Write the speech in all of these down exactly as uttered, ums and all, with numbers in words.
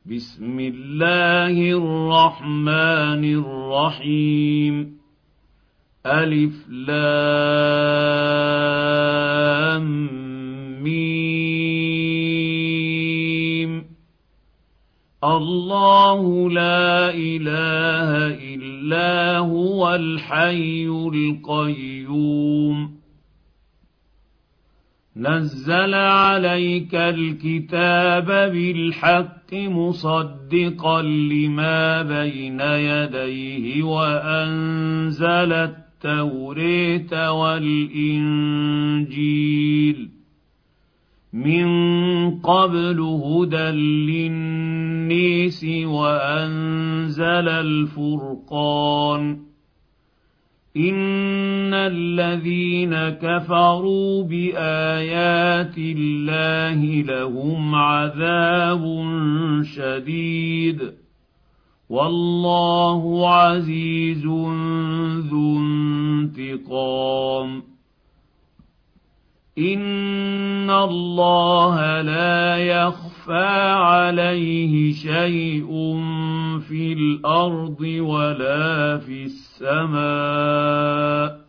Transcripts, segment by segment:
بسم الله الرحمن الرحيم ألف لام ميم الله لا إله إلا هو الحي القيوم نزل عليك الكتاب بالحق مصدقا لما بين يديه وأنزل التوراة والإنجيل من قبل هدى للناس وأنزل الفرقان إن الذين كفروا بآيات الله لهم عذاب شديد والله عزيز ذو انتقام إن الله لا يخفى عليه شيء في الأرض ولا في السماء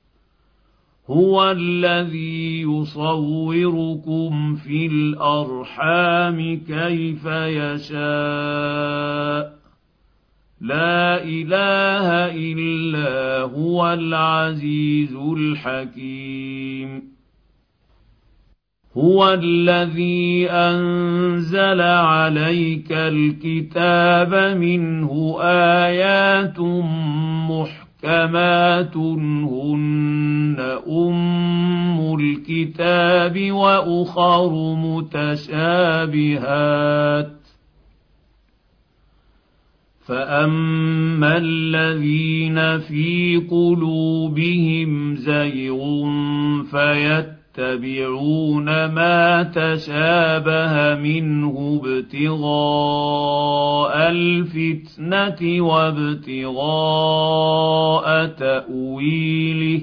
هو الذي يصوركم في الأرحام كيف يشاء لا إله إلا هو العزيز الحكيم هو الذي أنزل عليك الكتاب منه آيات محكمات هن أم الكتاب وأخر متشابهات فأما الذين في قلوبهم زيغ فيتبعون يتبعون ما تشابه منه ابتغاء الفتنة وابتغاء تأويله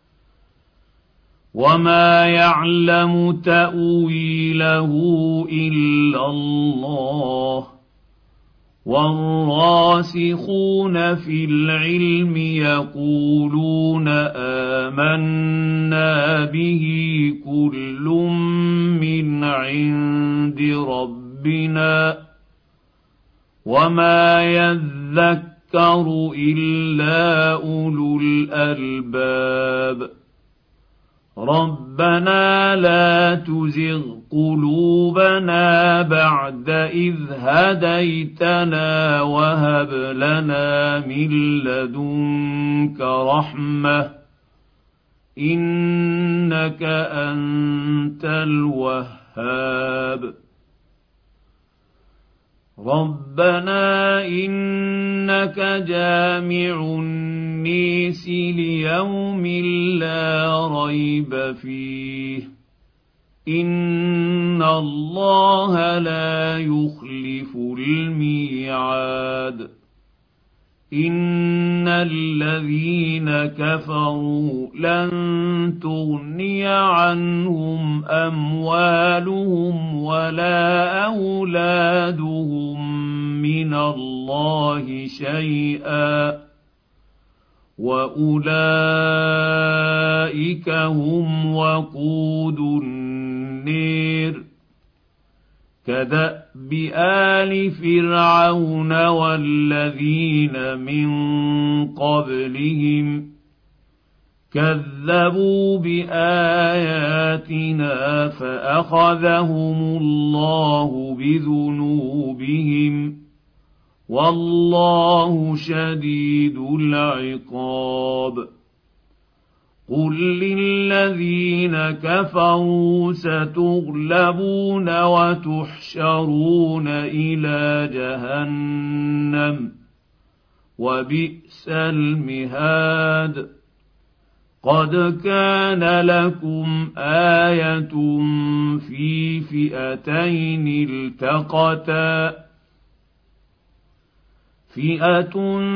وما يعلم تأويله إلا الله والراسخون في العلم يقولون آمنا به كل من عند ربنا وما يذكر إلا أولو الألباب ربنا لا تزغ قلوبنا بعد إذ هديتنا وهب لنا من لدنك رحمة إنك أنت الوهاب ربنا إنك جامع الناس ليوم لا ريب فيه إن الله لا يخلف الميعاد إن الذين كفروا لن تغني عنهم أموالهم ولا أولادهم من الله شيئا وأولئك هم وقود النير كدأب آل فرعون والذين من قبلهم كذبوا بآياتنا فأخذهم الله بذنوبهم والله شديد العقاب قل للذين كفروا ستغلبون وتحشرون إلى جهنم وبئس المهاد قد كان لكم آية في فئتين التقتا فئة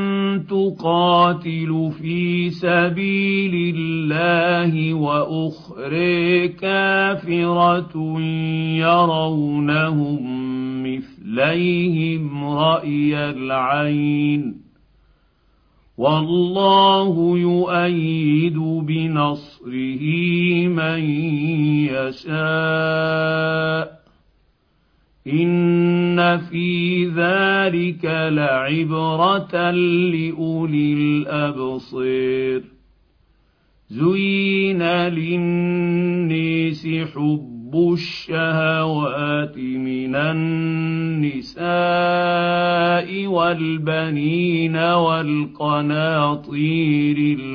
تقاتل في سبيل الله وأخرى كافرة يرونهم كمثليهم رأي العين والله يؤيد بنصره من يشاء إن في ذلك لعبرة لأولي الأبصير زين للناس حب الشهوات من النساء والبنين والقناطير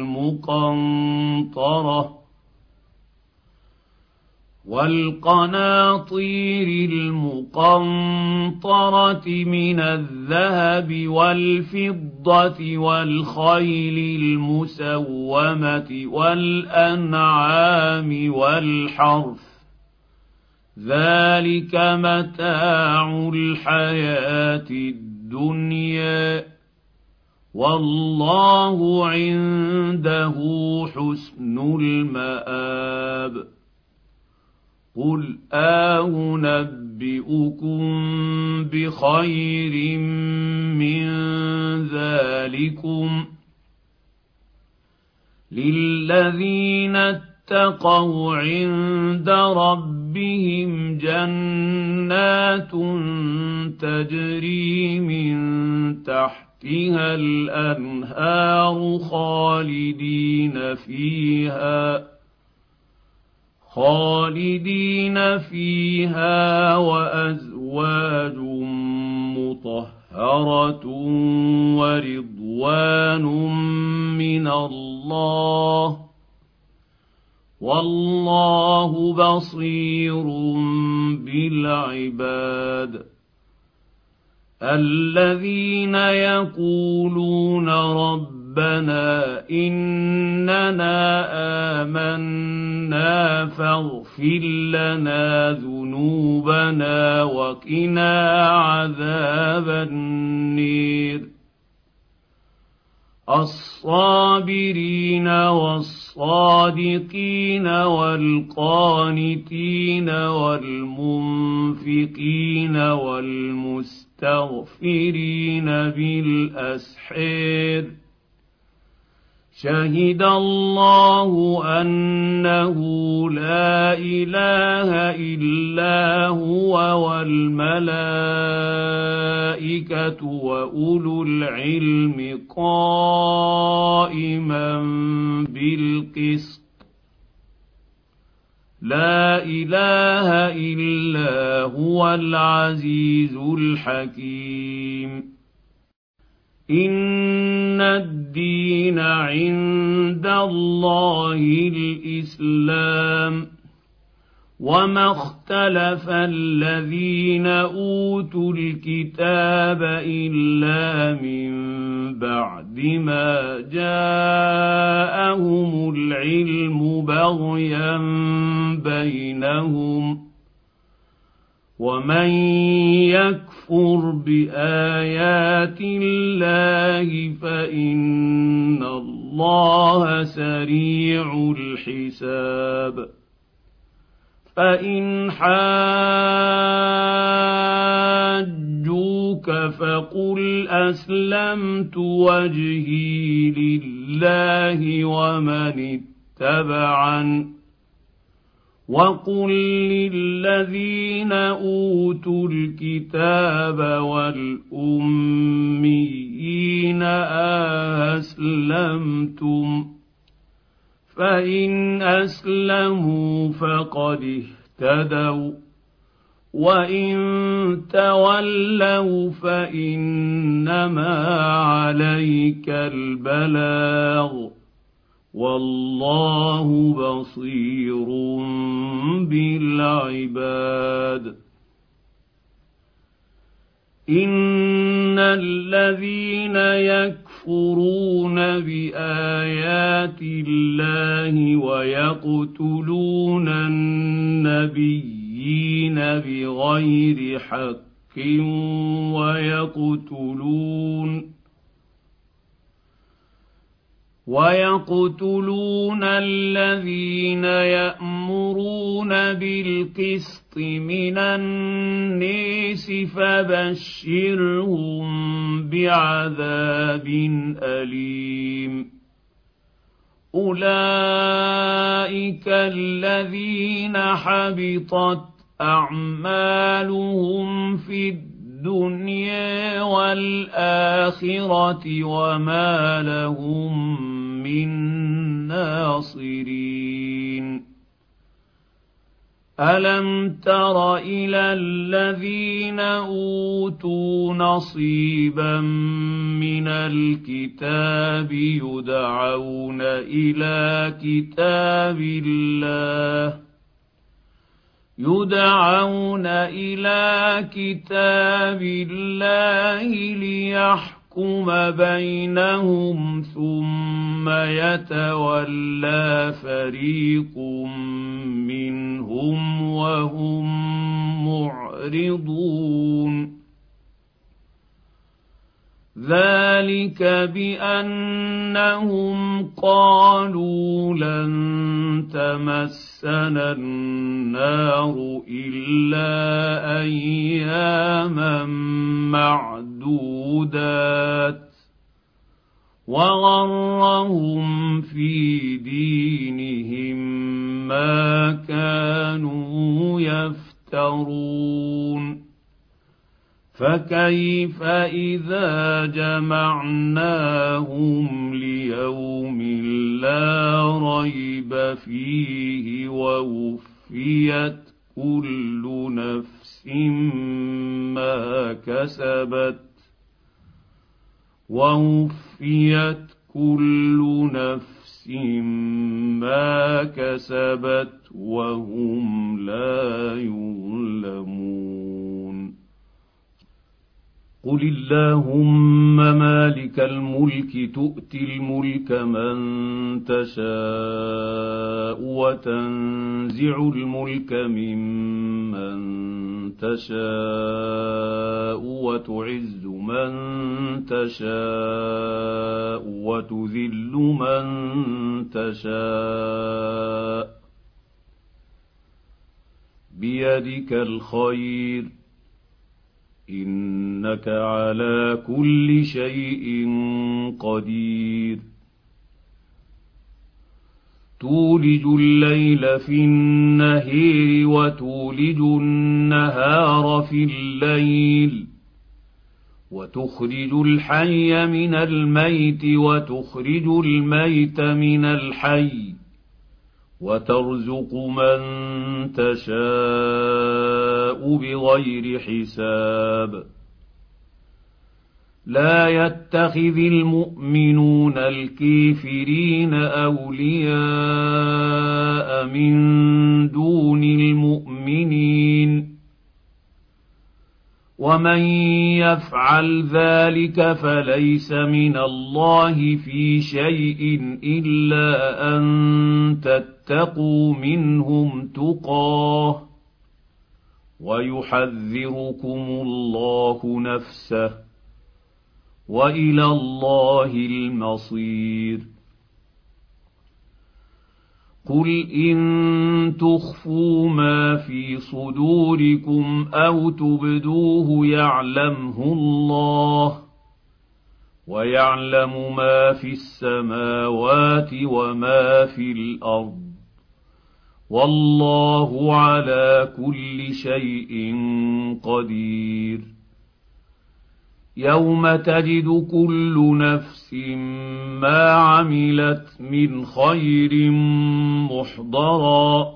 المقنطرة والقناطير المقنطرة من الذهب والفضة والخيل المسومة والأنعام والحرث ذلك متاع الحياة الدنيا والله عنده حسن المآب قل أنبئكم بخير من ذلكم للذين اتقوا عند ربهم جنات تجري من تحتها الأنهار خالدين فيها خالدين فيها وأزواج مطهرة ورضوان من الله والله بصير بالعباد الذين يقولون ربنا إننا آمنا فاغفر لنا ذنوبنا وقنا عذاب النير الصابرين والصادقين والقانتين والمنفقين والمستغفرين بالأسحار شهد الله أنه لا إله إلا هو والملائكة وأولو العلم قائما بالقسط لا إله إلا هو العزيز الحكيم إن الدين عند الله الإسلام وما اختلف الذين أوتوا الكتاب إلا من بعد ما جاءهم العلم بغيا بينهم ومن يكفر بآيات الله فإن الله سريع الحساب فإن حاجوك فقل أسلمت وجهي لله ومن اتبعني وقل للذين أوتوا الكتاب والأميين أسلمتم فإن أسلموا فقد اهتدوا وإن تولوا فإنما عليك البلاغ والله بصير بالعباد إن الذين يكفرون بآيات الله ويقتلون النبيين بغير حق ويقتلون ويقتلون الذين يأمرون بالقسط من الناس القيس فبشرهم بعذاب أليم أولئك الذين حبطت أعمالهم في الدنيا والآخرة وما لهم من ناصرين ألم تر إلى الذين أوتوا نصيبا من الكتاب يدعون إلى كتاب الله يدعون إلى كتاب الله ليحكم بينهم ثم يتولى فريق منهم وهم معرضون ذلك بأنهم قالوا لن تمسنا النار إلا أياما معدودات وغرهم في دينهم ما كانوا يفترون فكيف إذا جمعناهم ليوم لا ريب فيه ووفيت كل نفس ما كسبت ووفيت كل نفس ما كسبت وهم لا يظلمون قل اللهم مالك الملك تؤتي الملك من تشاء وتنزع الملك ممن تشاء وتعز من تشاء وتذل من تشاء بيدك الخير إنك على كل شيء قدير تولج الليل في النهار وتولج النهار في الليل وتخرج الحي من الميت وتخرج الميت من الحي وترزق من تشاء بغير حساب لا يتخذ المؤمنون الكافرين أولياء من دون المؤمنين ومن يفعل ذلك فليس من الله في شيء إلا أن تتقوا منهم تقاه ويحذركم الله نفسه وإلى الله المصير قل إن تخفوا ما في صدوركم أو تبدوه يعلمه الله ويعلم ما في السماوات وما في الأرض والله على كل شيء قدير يوم تجد كل نفس ما عملت من خير محضرا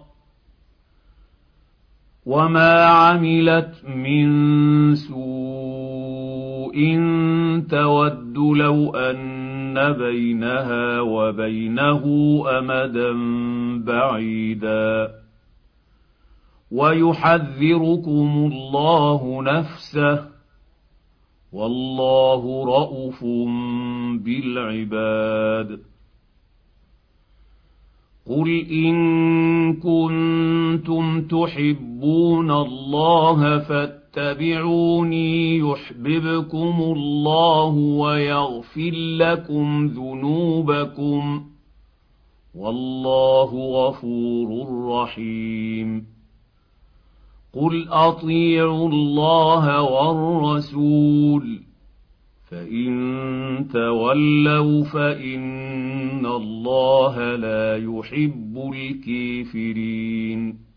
وما عملت من سوء تود لو أن بينها وبينه أمدا بعيدا ويحذركم الله نفسه والله رءوف بالعباد قل إن كنتم تحبون الله فاتبعوني يحببكم الله ويغفر لكم ذنوبكم والله غفور رحيم قل اطيعوا الله والرسول فان تولوا فان الله لا يحب الكافرين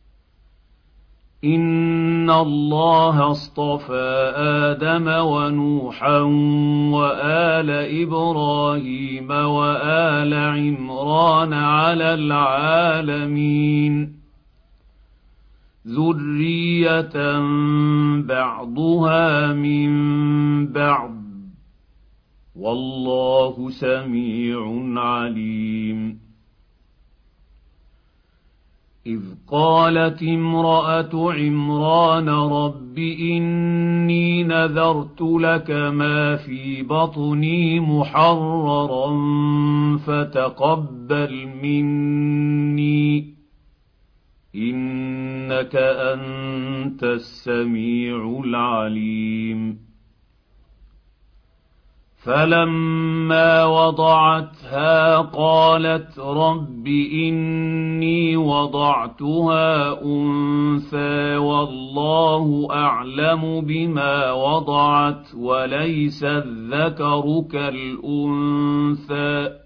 ان الله اصطفى ادم ونوحا وال ابراهيم وال عمران على العالمين ذريه بعضها من بعض والله سميع عليم إذ قالت امرأة عمران رب إني نذرت لك ما في بطني محررا فتقبل مني إنك أنت السميع العليم فلما وضعتها قالت رب إني وضعتها أنثى والله أعلم بما وضعت وليس الذكر كالأنثى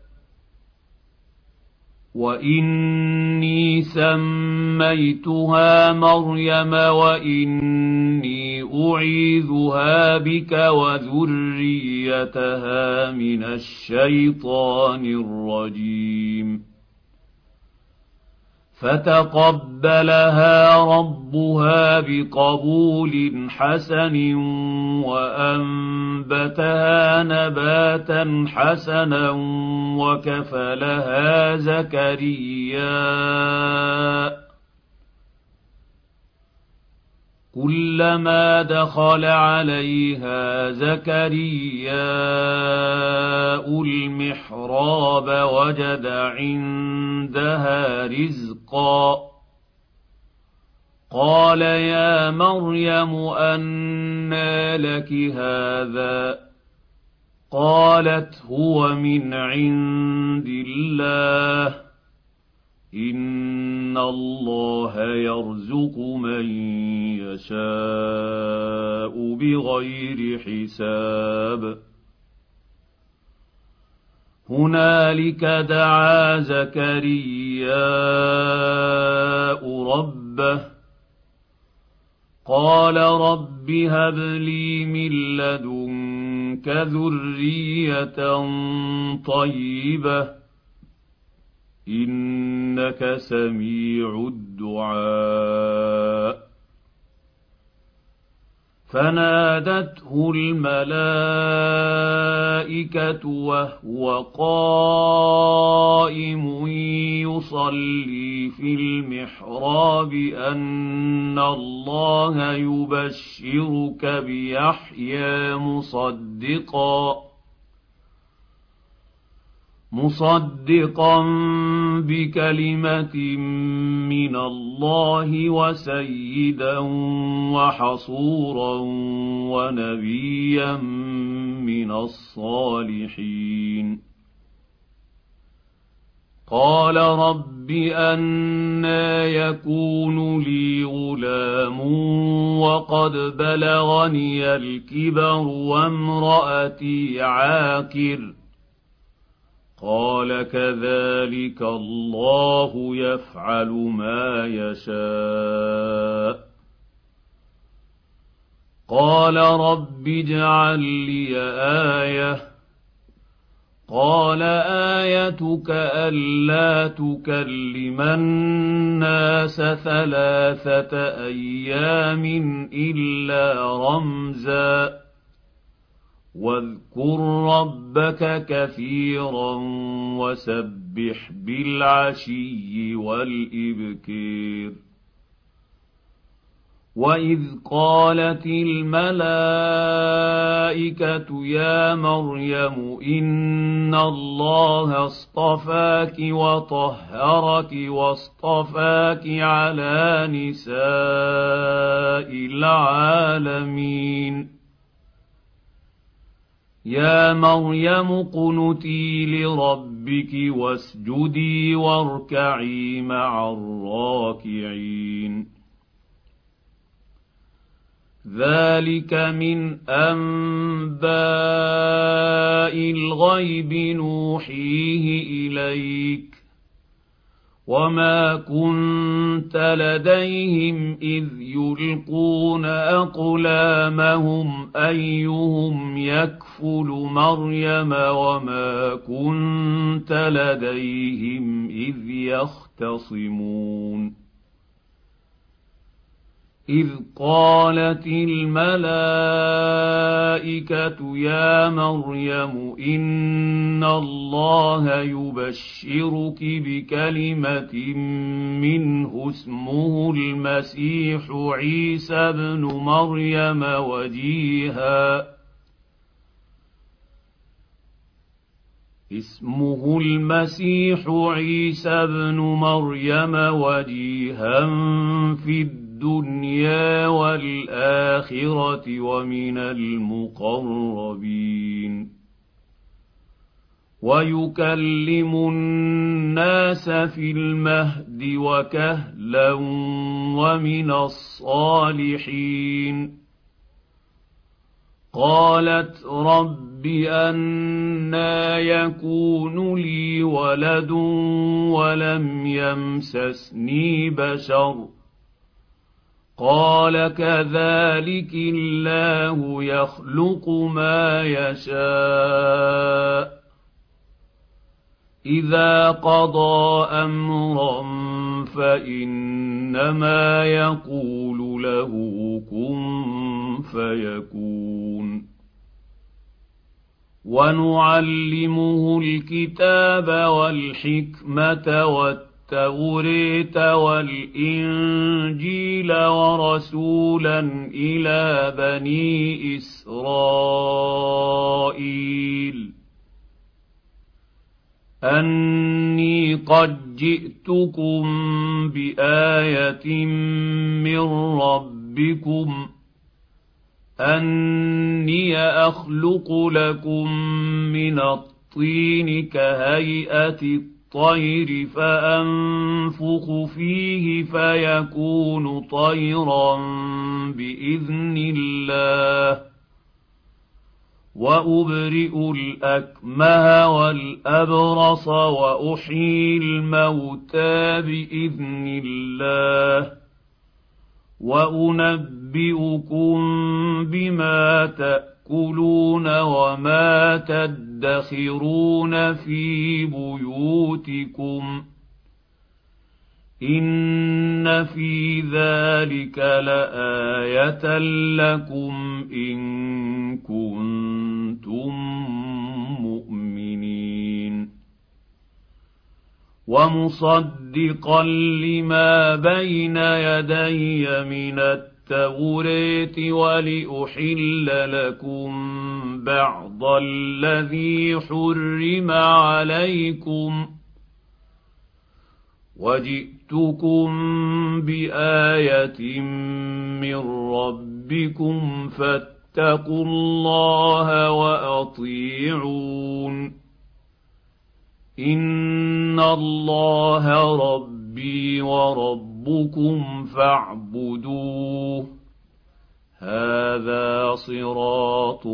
وإني سميتها مريم وإني أعيذها بك وذريتها من الشيطان الرجيم فتقبلها ربها بقبول حسن وأنبتها نباتا حسنا وكفلها زكريا كلما دخل عليها زكرياء المحراب وجد عندها رزقا قال يا مريم أنى لك هذا قالت هو من عند الله إن الله يرزق من يشاء بغير حساب هنالك دعا زكرياء ربه قال رب هب لي من لدنك ذرية طيبة إنك سميع الدعاء فنادته الملائكة وهو قائم يصلي في المحراب أن الله يبشرك بيحيى مصدقا مصدقا بكلمة من الله وسيدا وحصورا ونبيا من الصالحين قال رب أنى يكون لي غلام وقد بلغني الكبر وامرأتي عاقر قال كذلك الله يفعل ما يشاء قال رب اجعل لي آية قال آيتك ألا تكلم الناس ثلاثة أيام إلا رمزا واذكر ربك كثيرا وسبح بالعشي والإبكير وإذ قالت الملائكة يا مريم إن الله اصطفاك وطهرك واصطفاك على نساء العالمين يا مريم اقنتي لربك واسجدي واركعي مع الراكعين ذلك من أنباء الغيب نوحيه إليك وما كنت لديهم إذ يلقون أقلامهم أيهم يكفل مريم وما كنت لديهم إذ يختصمون إذ قالت الملائكة يا مريم إن الله يبشرك بكلمة منه اسمه المسيح عيسى ابن مريم وجيها اسمه المسيح عيسى ابن مريم وجيها في الدنيا الدنيا والآخرة ومن المقربين ويكلم الناس في المهد وكهلا ومن الصالحين قالت رب أنى يكون لي ولد ولم يمسسني بشر قال كذلك الله يخلق ما يشاء إذا قضى أمرا فإنما يقول له كن فيكون ونعلمه الكتاب والحكمة والتقوى التوريت والإنجيل ورسولا إلى بني إسرائيل أني قد جئتكم بآية من ربكم أني أخلق لكم من الطين كهيئة الطير الطير فأنفخ فيه فيكون طيرا بإذن الله وأبرئ الأكمه والأبرص وأحيي الموتى بإذن الله وأنبئكم بما تأكلون وما تدخرون في بيوتكم إن في ذلك لآية لكم إن كنتم مؤمنين ومصدقا لما بين يدي من التوراة ولأحل لكم بعض الذي حرم عليكم وجئتكم بآية من ربكم فاتقوا الله وأطيعون إن الله ربي وربكم فاعبدوه هذا صراط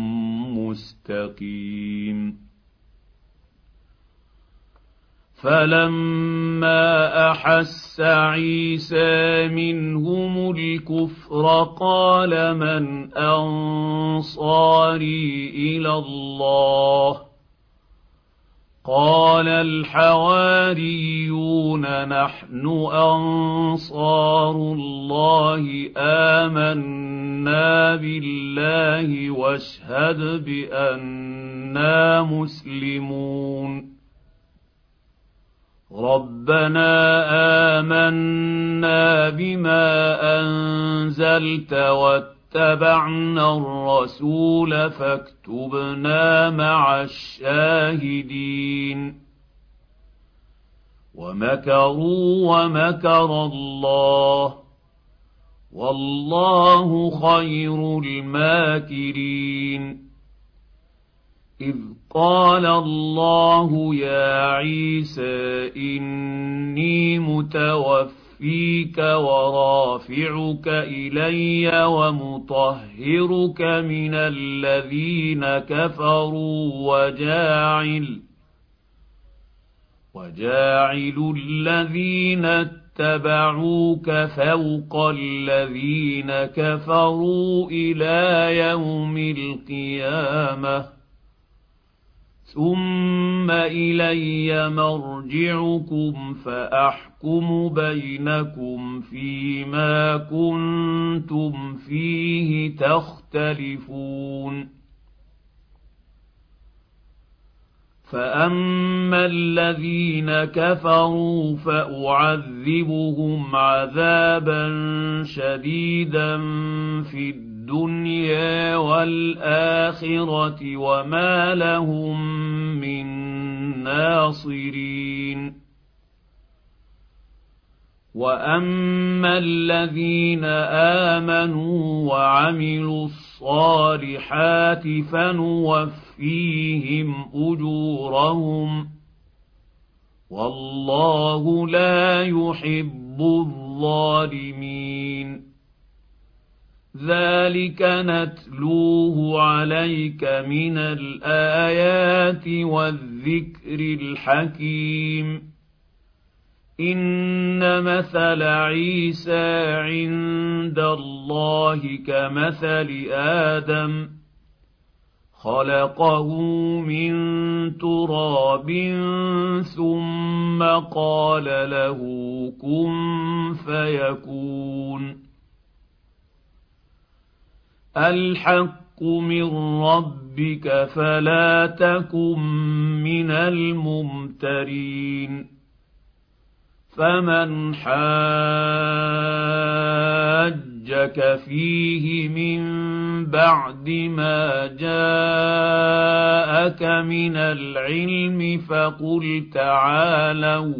مستقيم فلما أحس عيسى منهم الكفر قال من أنصاري إلى الله قال الحواريون نحن أنصار الله آمنا بالله واشهد بأننا مسلمون ربنا آمنا بما أنزلت واتبعنا الرسول فاكتبنا مع الشاهدين ومكروا ومكر الله والله خير الماكرين إذ قال الله يا عيسى إني متوفيك متوفيك ورافعك إلي ومطهرك من الذين كفروا وجاعل وجاعل الذين اتبعوك فوق الذين كفروا إلى يوم القيامة ثم إلي مرجعكم فأحكم بينكم فيما كنتم فيه تختلفون فأما الذين كفروا فأعذبهم عذابا شديدا في الدنيا والآخرة وما لهم من ناصرين وأما الذين آمنوا وعملوا الصالحات فنوفيهم أجورهم والله لا يحب الظالمين ذلك نتلوه عليك من الآيات والذكر الحكيم إن مثل عيسى عند الله كمثل آدم خلقه من تراب ثم قال له كن فيكون الحق من ربك فلا تكن من الممترين فمن حاجك فيه من بعد ما جاءك من العلم فقل تعالوا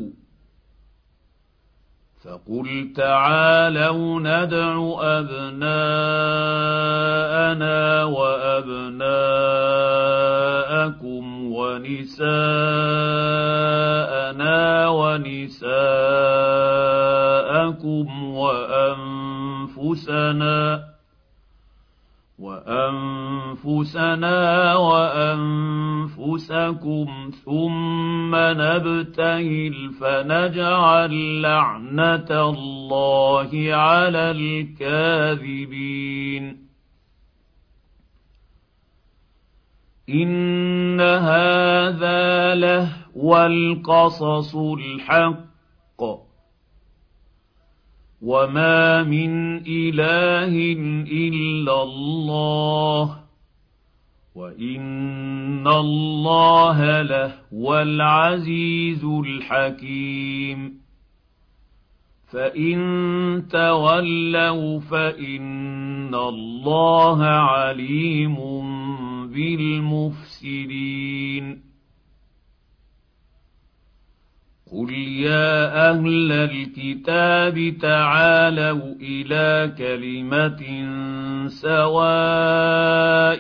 فقل تعالوا ندع أبناءنا وأبناءكم ونساءنا ونساءكم وأنفسنا وأنفسنا وأنفسكم ثم نبتهل فنجعل لعنة الله على الكاذبين إن هذا لهو القصص الحق وما من إله إلا الله وإن الله لهو العزيز الحكيم فإن تولوا فإن الله عليم بالمفسدين قل يا أهل الكتاب تعالوا إلى كلمة سواء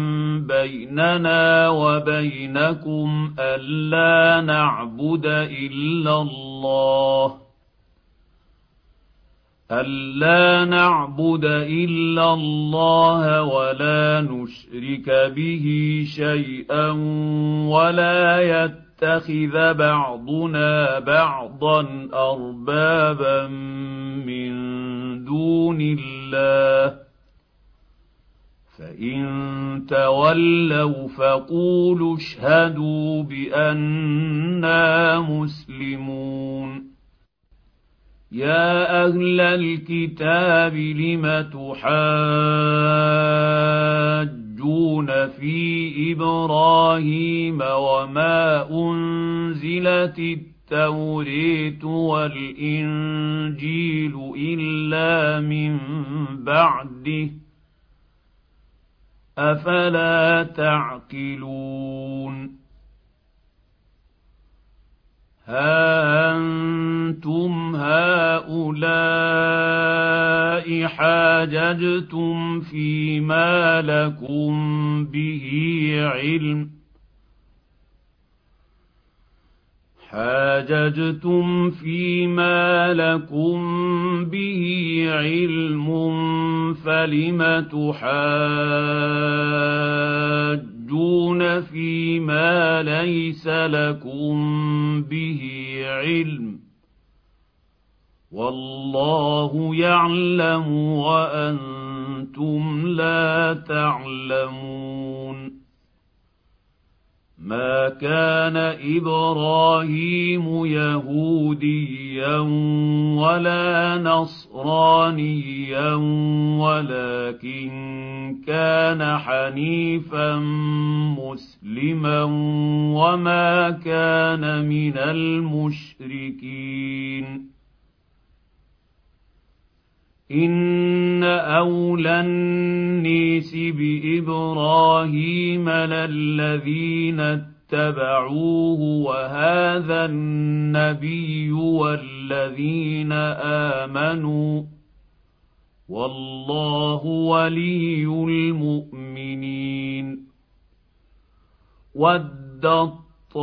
بيننا وبينكم ألا نعبد إلا الله ألا نعبد إلا الله ولا نشرك به شيئا ولا يتبع يتخذ بعضنا بعضا أربابا من دون الله فإن تولوا فقولوا اشهدوا بأننا مسلمون يا أهل الكتاب لم تحاجون في إبراهيم وما أنزلت التوراة والإنجيل إلا من بعده أفلا تعقلون ها أنتم هؤلاء حاججتم فيما لكم به علم حاججتم فيما لكم به علم فلم تحاجون فيما ليس لكم به علم والله يعلم وأنتم لا تعلمون. ما كان إبراهيم يهوديا ولا نصرانيا ولكن كان حنيفا مسلما وما كان من المشركين. إن أولى الناس بإبراهيم للذين اتبعوه وهذا النبي والذين آمنوا والله ولي المؤمنين. ودت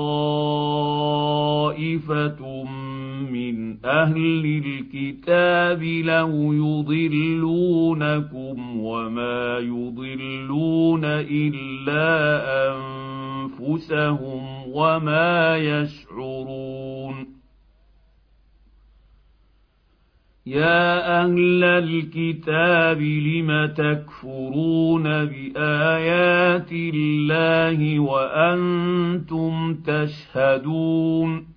طائفة من أهل الكتاب لو يضلونكم وما يضلون إلا أنفسهم وما يشعرون. يا أهل الكتاب لم تكفرون بآيات الله وأنتم تشهدون.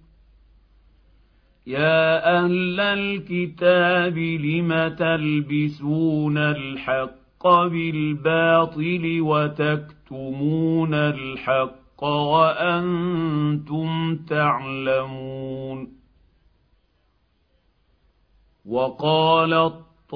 يا أهل الكتاب لم تلبسون الحق بالباطل وتكتمون الحق وأنتم تعلمون. وقالت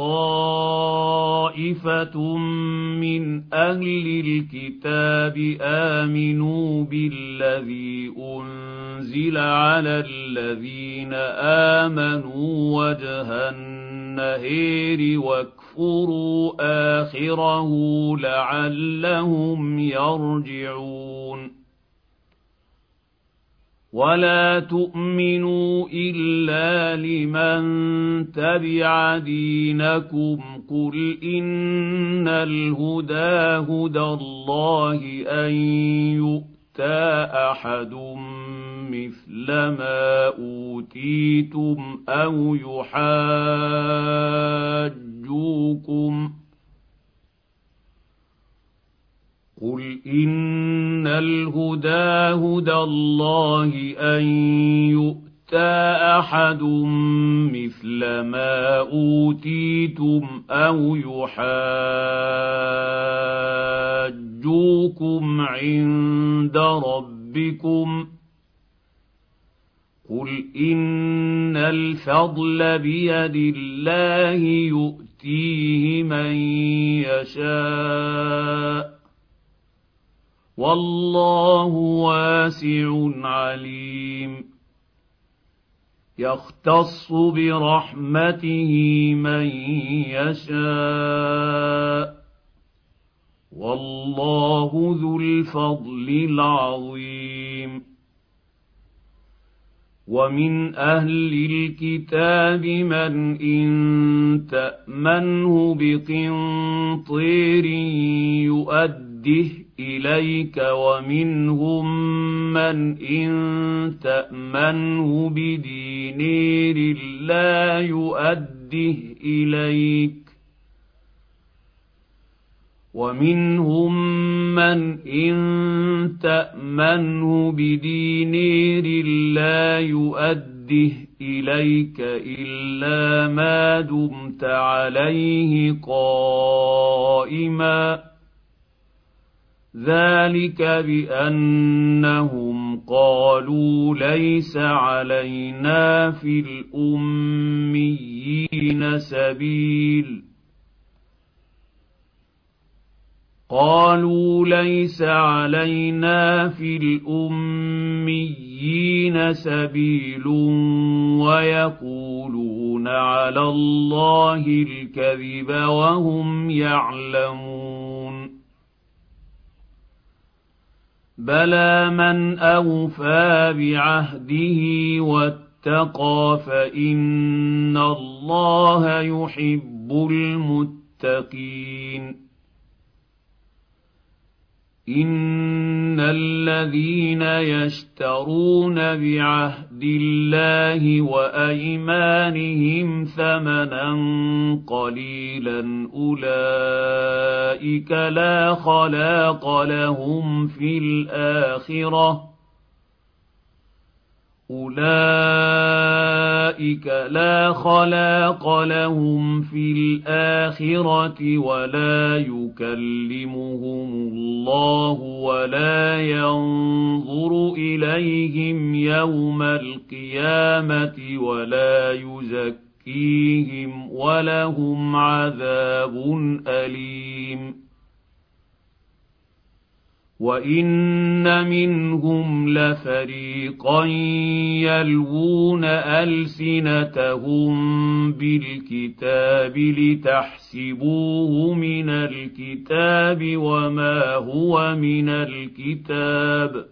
طائفة من أهل الكتاب آمنوا بالذي أنزل على الذين آمنوا وجه النهار واكفروا آخره لعلهم يرجعون. ولا تؤمنوا إلا لمن تبع دينكم قل إن الهدى هدى الله أن يؤتى أحد مثل ما أوتيتم أو يحاجوكم قل إن الهدى هدى الله أن يؤتى أحد مثل ما أوتيتم أو يحاجوكم عند ربكم قل إن الفضل بيد الله يؤتيه من يشاء والله واسع عليم. يختص برحمته من يشاء والله ذو الفضل العظيم. ومن أهل الكتاب من إن تأمنه بقنطير يؤده إليك ومنهم من إن تأمنه بدينار لا يؤده إليك ومنهم من إن تأمنه بدينار لا يؤده إليك إلا ما دمت عليه قائما ذلك بأنهم قالوا ليس علينا في الأميين سبيل قالوا ليس علينا في الأميين سبيل ويقولون على الله الكذب وهم يعلمون بلى من أوفى بعهده واتقى فإن الله يحب المتقين إن الذين يشترون بعهد الله وأيمانهم ثمنا قليلا أولئك لا خلاق لهم في الآخرة أولئك لا خلاق لهم في الآخرة ولا يكلمهم الله ولا ينظر إليهم يوم القيامة ولا يزكيهم ولهم عذاب أليم وإن منهم لفريقا يلوون ألسنتهم بالكتاب لتحسبوه من الكتاب وما هو من الكتاب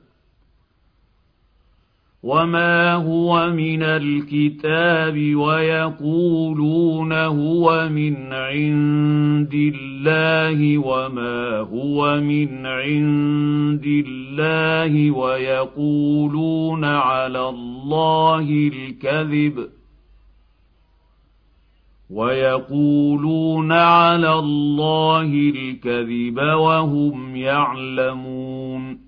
وما هو من الكتاب ويقولون هو من عند الله وما هو من عند الله ويقولون على الله الكذب ويقولون على الله الكذب وهم يعلمون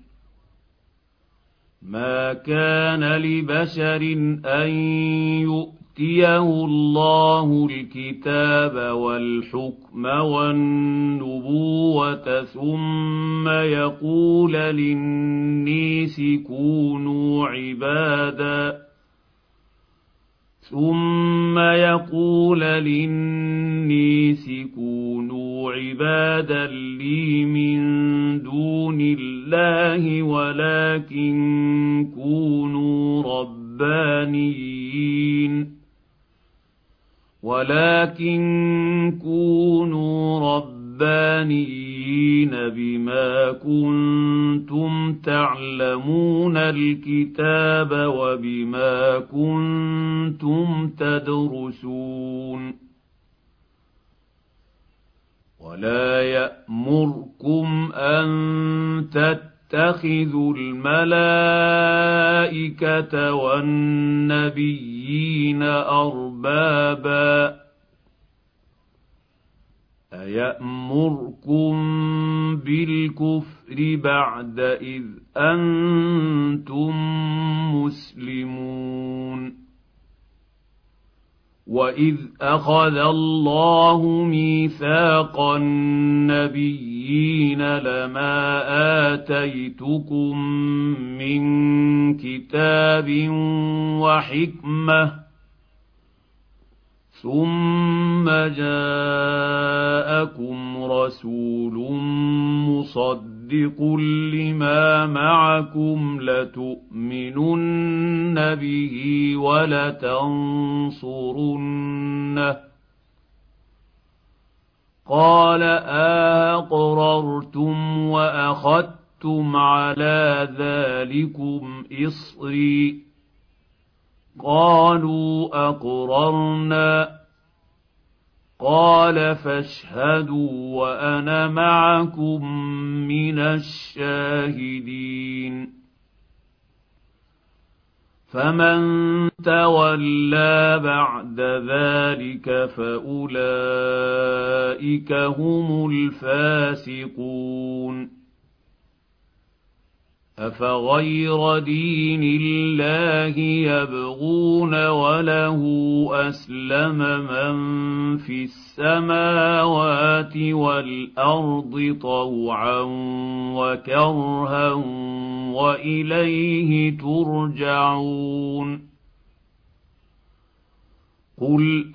ما كان لبشر أن يؤتيه الله الكتاب والحكم والنبوة ثم يقول للناس كونوا عبادا ثم يقول للناس كونوا عبادا لي من دون الله ولكن كونوا ربانيين ولكن كونوا ربانيين بما كنتم تعلمون الكتاب وبما كنتم تدرسون ولا يأمركم أن تتخذوا الملائكة والنبيين أربابا أيأمركم بالكفر بعد إذ أنتم مسلمون وإذ أخذ الله ميثاق النبيين لما آتيتكم من كتاب وحكمة ثم جاءكم رسول مصدق لما معكم لتؤمنن به ولتنصرنه قال أقررتم وأخذتم على ذلكم إصري قالوا أقررنا قال فاشهدوا وأنا معكم من الشاهدين فمن تولى بعد ذلك فأولئك هم الفاسقون أفغير دين الله يبغون وله أسلم من في السماوات والأرض طوعا وكرها وإليه ترجعون قل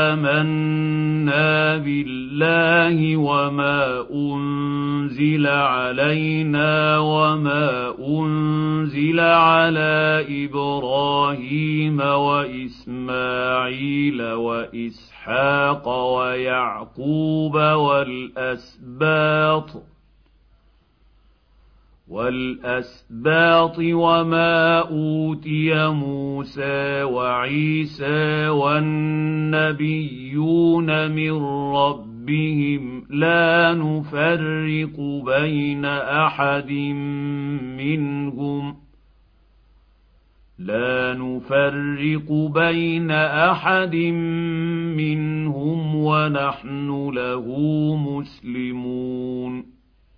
آمنا بالله وما أنزل علينا وما أنزل على إبراهيم وإسماعيل وإسحاق ويعقوب والأسباط والأسباط وما أوتي موسى وعيسى والنبيون من ربهم لا نفرق بين أحد منهم لا نفرق بين أحد منهم ونحن له مسلمون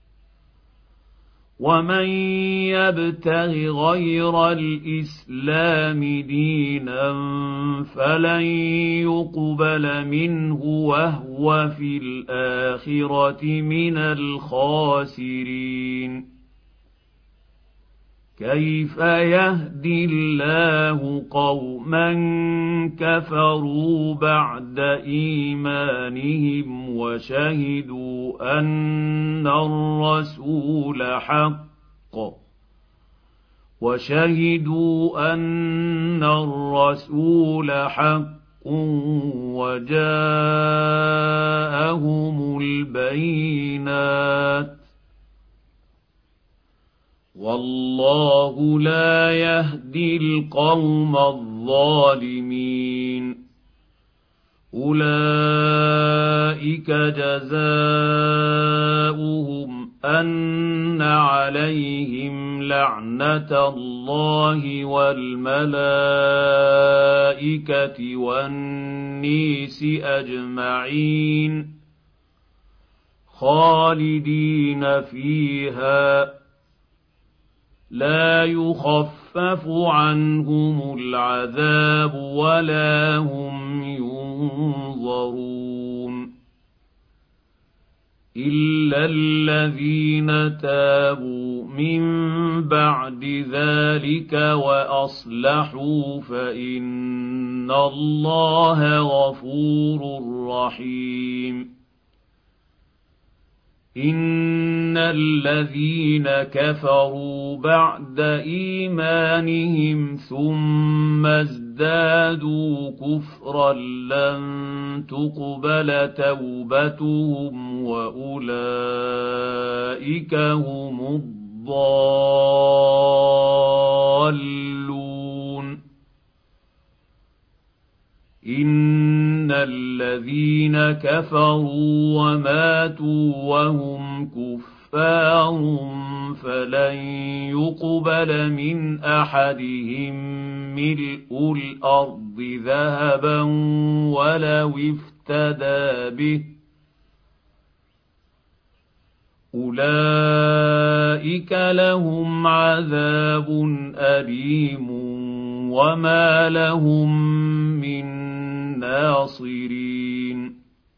ومن يبتغ غير الإسلام دينا فلن يقبل منه وهو في الآخرة من الخاسرين كيف يهدي الله قوما كفروا بعد إيمانهم وشهدوا أن الرسول حق وشهدوا أن الرسول حق وجاءهم البينات والله لا يهدي القوم الظالمين أولئك جزاؤهم أن عليهم لعنة الله والملائكة والناس أجمعين خالدين فيها لا يخفف عنهم العذاب ولا هم ينظرون إلا الذين تابوا من بعد ذلك وأصلحوا فإن الله غفور رحيم إن الذين كفروا بعد إيمانهم ثم ازدادوا كفرا لن تقبل توبتهم وأولئك هم الضالون إن الذين كفروا وماتوا وهم كفار فلن يقبل من أحدهم ملء الأرض ذهبا ولو افتدى به أولئك لهم عذاب أليم وما لهم من ناصرين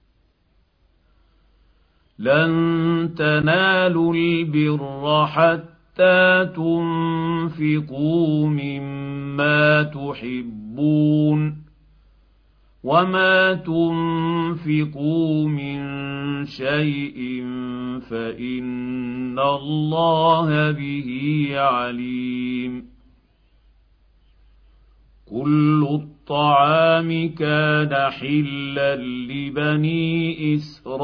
لن تنالوا البر حتى تنفقوا مما تحبون وما تنفقوا من شيء فإن الله به عليم كل الطعام كان حلا لبني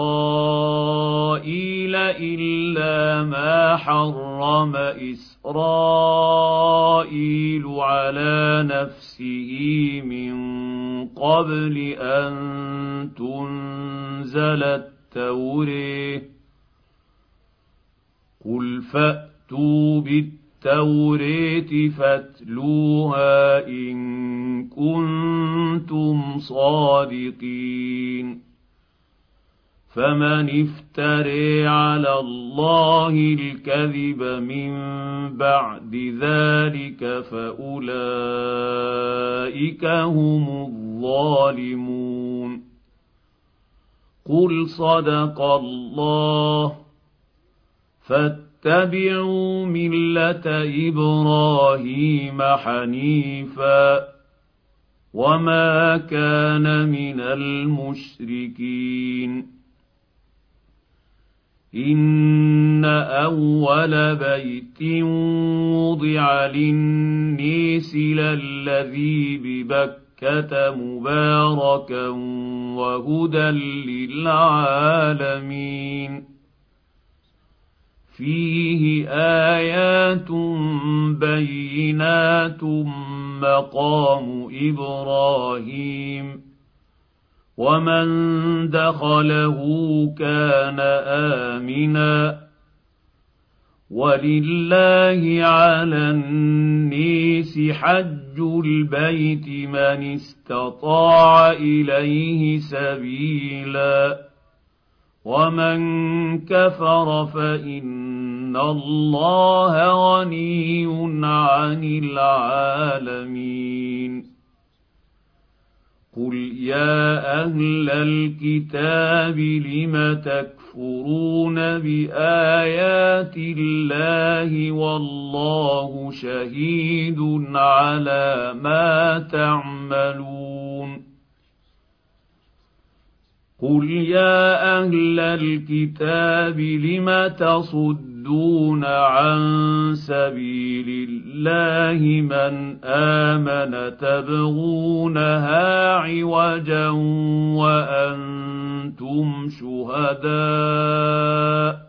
إسرائيل إلا ما حرم إسرائيل على نفسه من قبل أن تنزل التوراة قل فأتوا بالتوراة التوراة فاتلوها إن كنتم صادقين فمن افتري على الله الكذب من بعد ذلك فأولئك هم الظالمون قل صدق الله فاتبعوا ملة إبراهيم حنيفا وما كان من المشركين إن أول بيت وضع للناس للذي ببكة مباركا وهدى للعالمين فيه آيات بينات مقام إبراهيم ومن دخله كان آمنا ولله على الناس حج البيت من استطاع إليه سبيلا ومن كفر فإن الله غني عن العالمين قل يا أهل الكتاب لم تكفرون بآيات الله والله شهيد على ما تعملون قل يا أهل الكتاب لم تصدون عن سبيل الله من آمن تبغونها عوجا وأنتم شهداء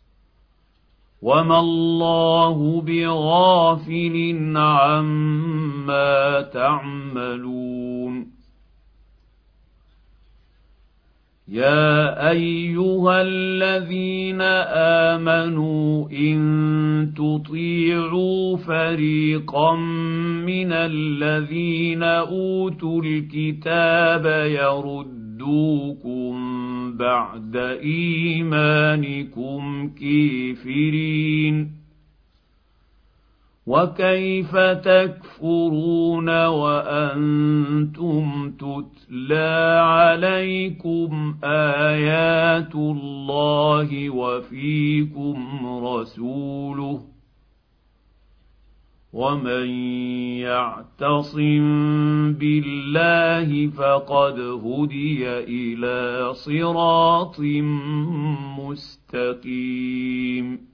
وما الله بغافل عما تعملون يا أيها الذين آمنوا إن تطيعوا فريقا من الذين أوتوا الكتاب يردوكم بعد إيمانكم كافرين وكيف تكفرون وأنتم تتلى عليكم آيات الله وفيكم رسوله ومن يعتصم بالله فقد هدي إلى صراط مستقيم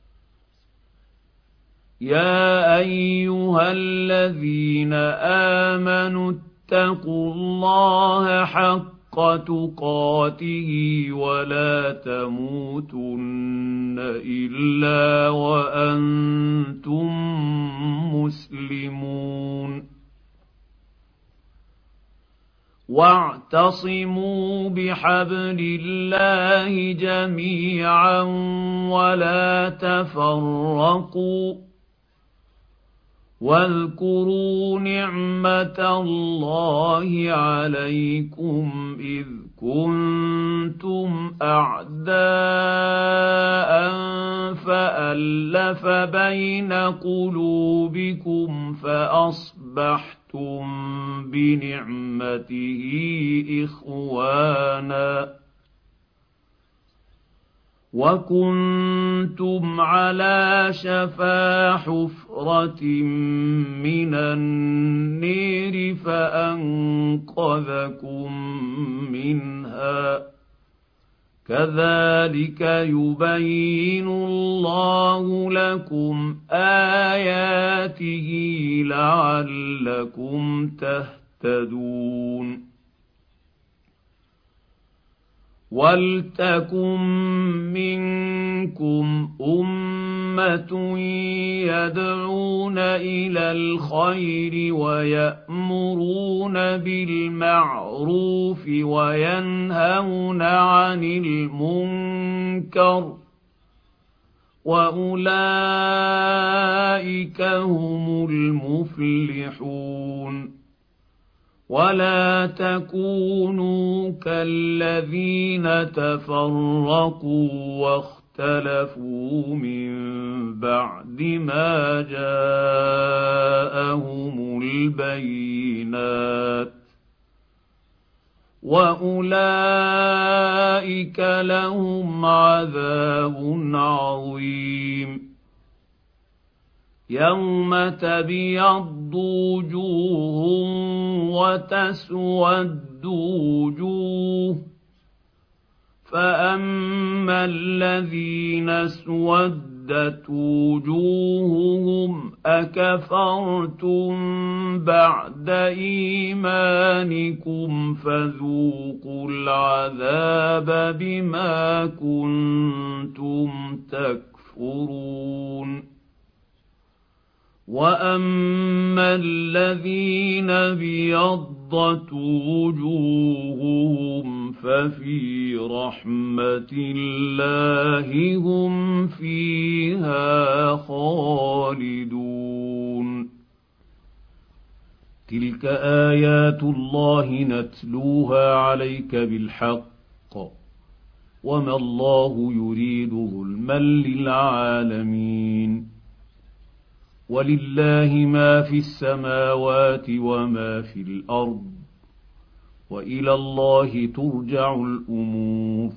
يا أيها الذين آمنوا اتقوا الله حق تقاته ولا تموتن إلا وأنتم مسلمون واعتصموا بحبل الله جميعا ولا تفرقوا واذكروا نعمة الله عليكم إذ كنتم أعداء فألف بين قلوبكم فأصبحتم بنعمته إخوانا وكنتم على شفا حفرة من النير فأنقذكم منها كذلك يبين الله لكم آياته لعلكم تهتدون ولتكن منكم أمة يدعون إلى الخير ويأمرون بالمعروف وينهون عن المنكر وأولئك هم المفلحون ولا تكونوا كالذين تفرقوا واختلفوا من بعد ما جاءهم البينات وأولئك لهم عذاب عظيم يوم تبيض وجوه وتسود وجوه فأما الذين اسودت وجوههم أكفرتم بعد إيمانكم فذوقوا العذاب بما كنتم تكفرون يكفرون. واما الذين ابيضت وجوههم ففي رحمه الله هم فيها خالدون. تلك ايات الله نتلوها عليك بالحق وما الله يريد ظلما للعالمين. ولله ما في السماوات وما في الارض والى الله ترجع الامور.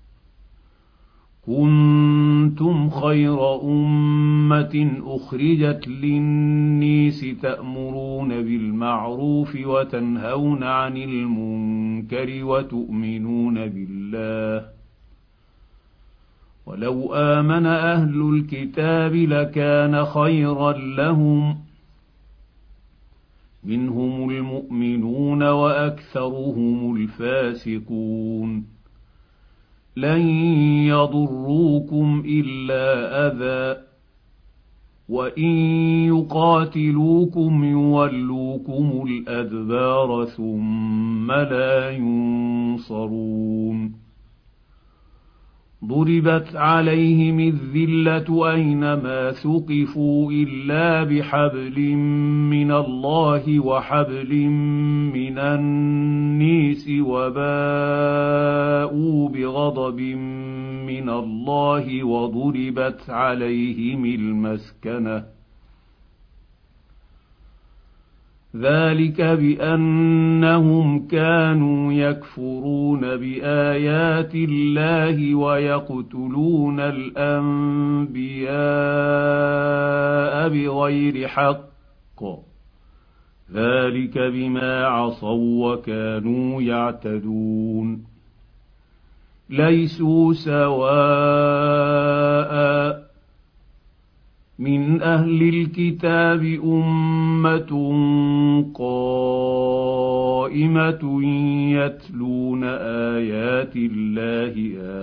كنتم خير امه اخرجت للناس تأمرون بالمعروف وتنهون عن المنكر وتؤمنون بالله. ولو آمن أهل الكتاب لكان خيرا لهم منهم المؤمنون وأكثرهم الفاسقون. لن يضروكم إلا أذى وإن يقاتلوكم يولوكم الأدبار ثم لا ينصرون. ضربت عليهم الذلة أينما ثقفوا إلا بحبل من الله وحبل من الناس وباءوا بغضب من الله وضربت عليهم المسكنة. ذلك بأنهم كانوا يكفرون بآيات الله ويقتلون الأنبياء بغير حق. ذلك بما عصوا وكانوا يعتدون. ليسوا سواء من أهل الكتاب أمة قائمة يتلون آيات الله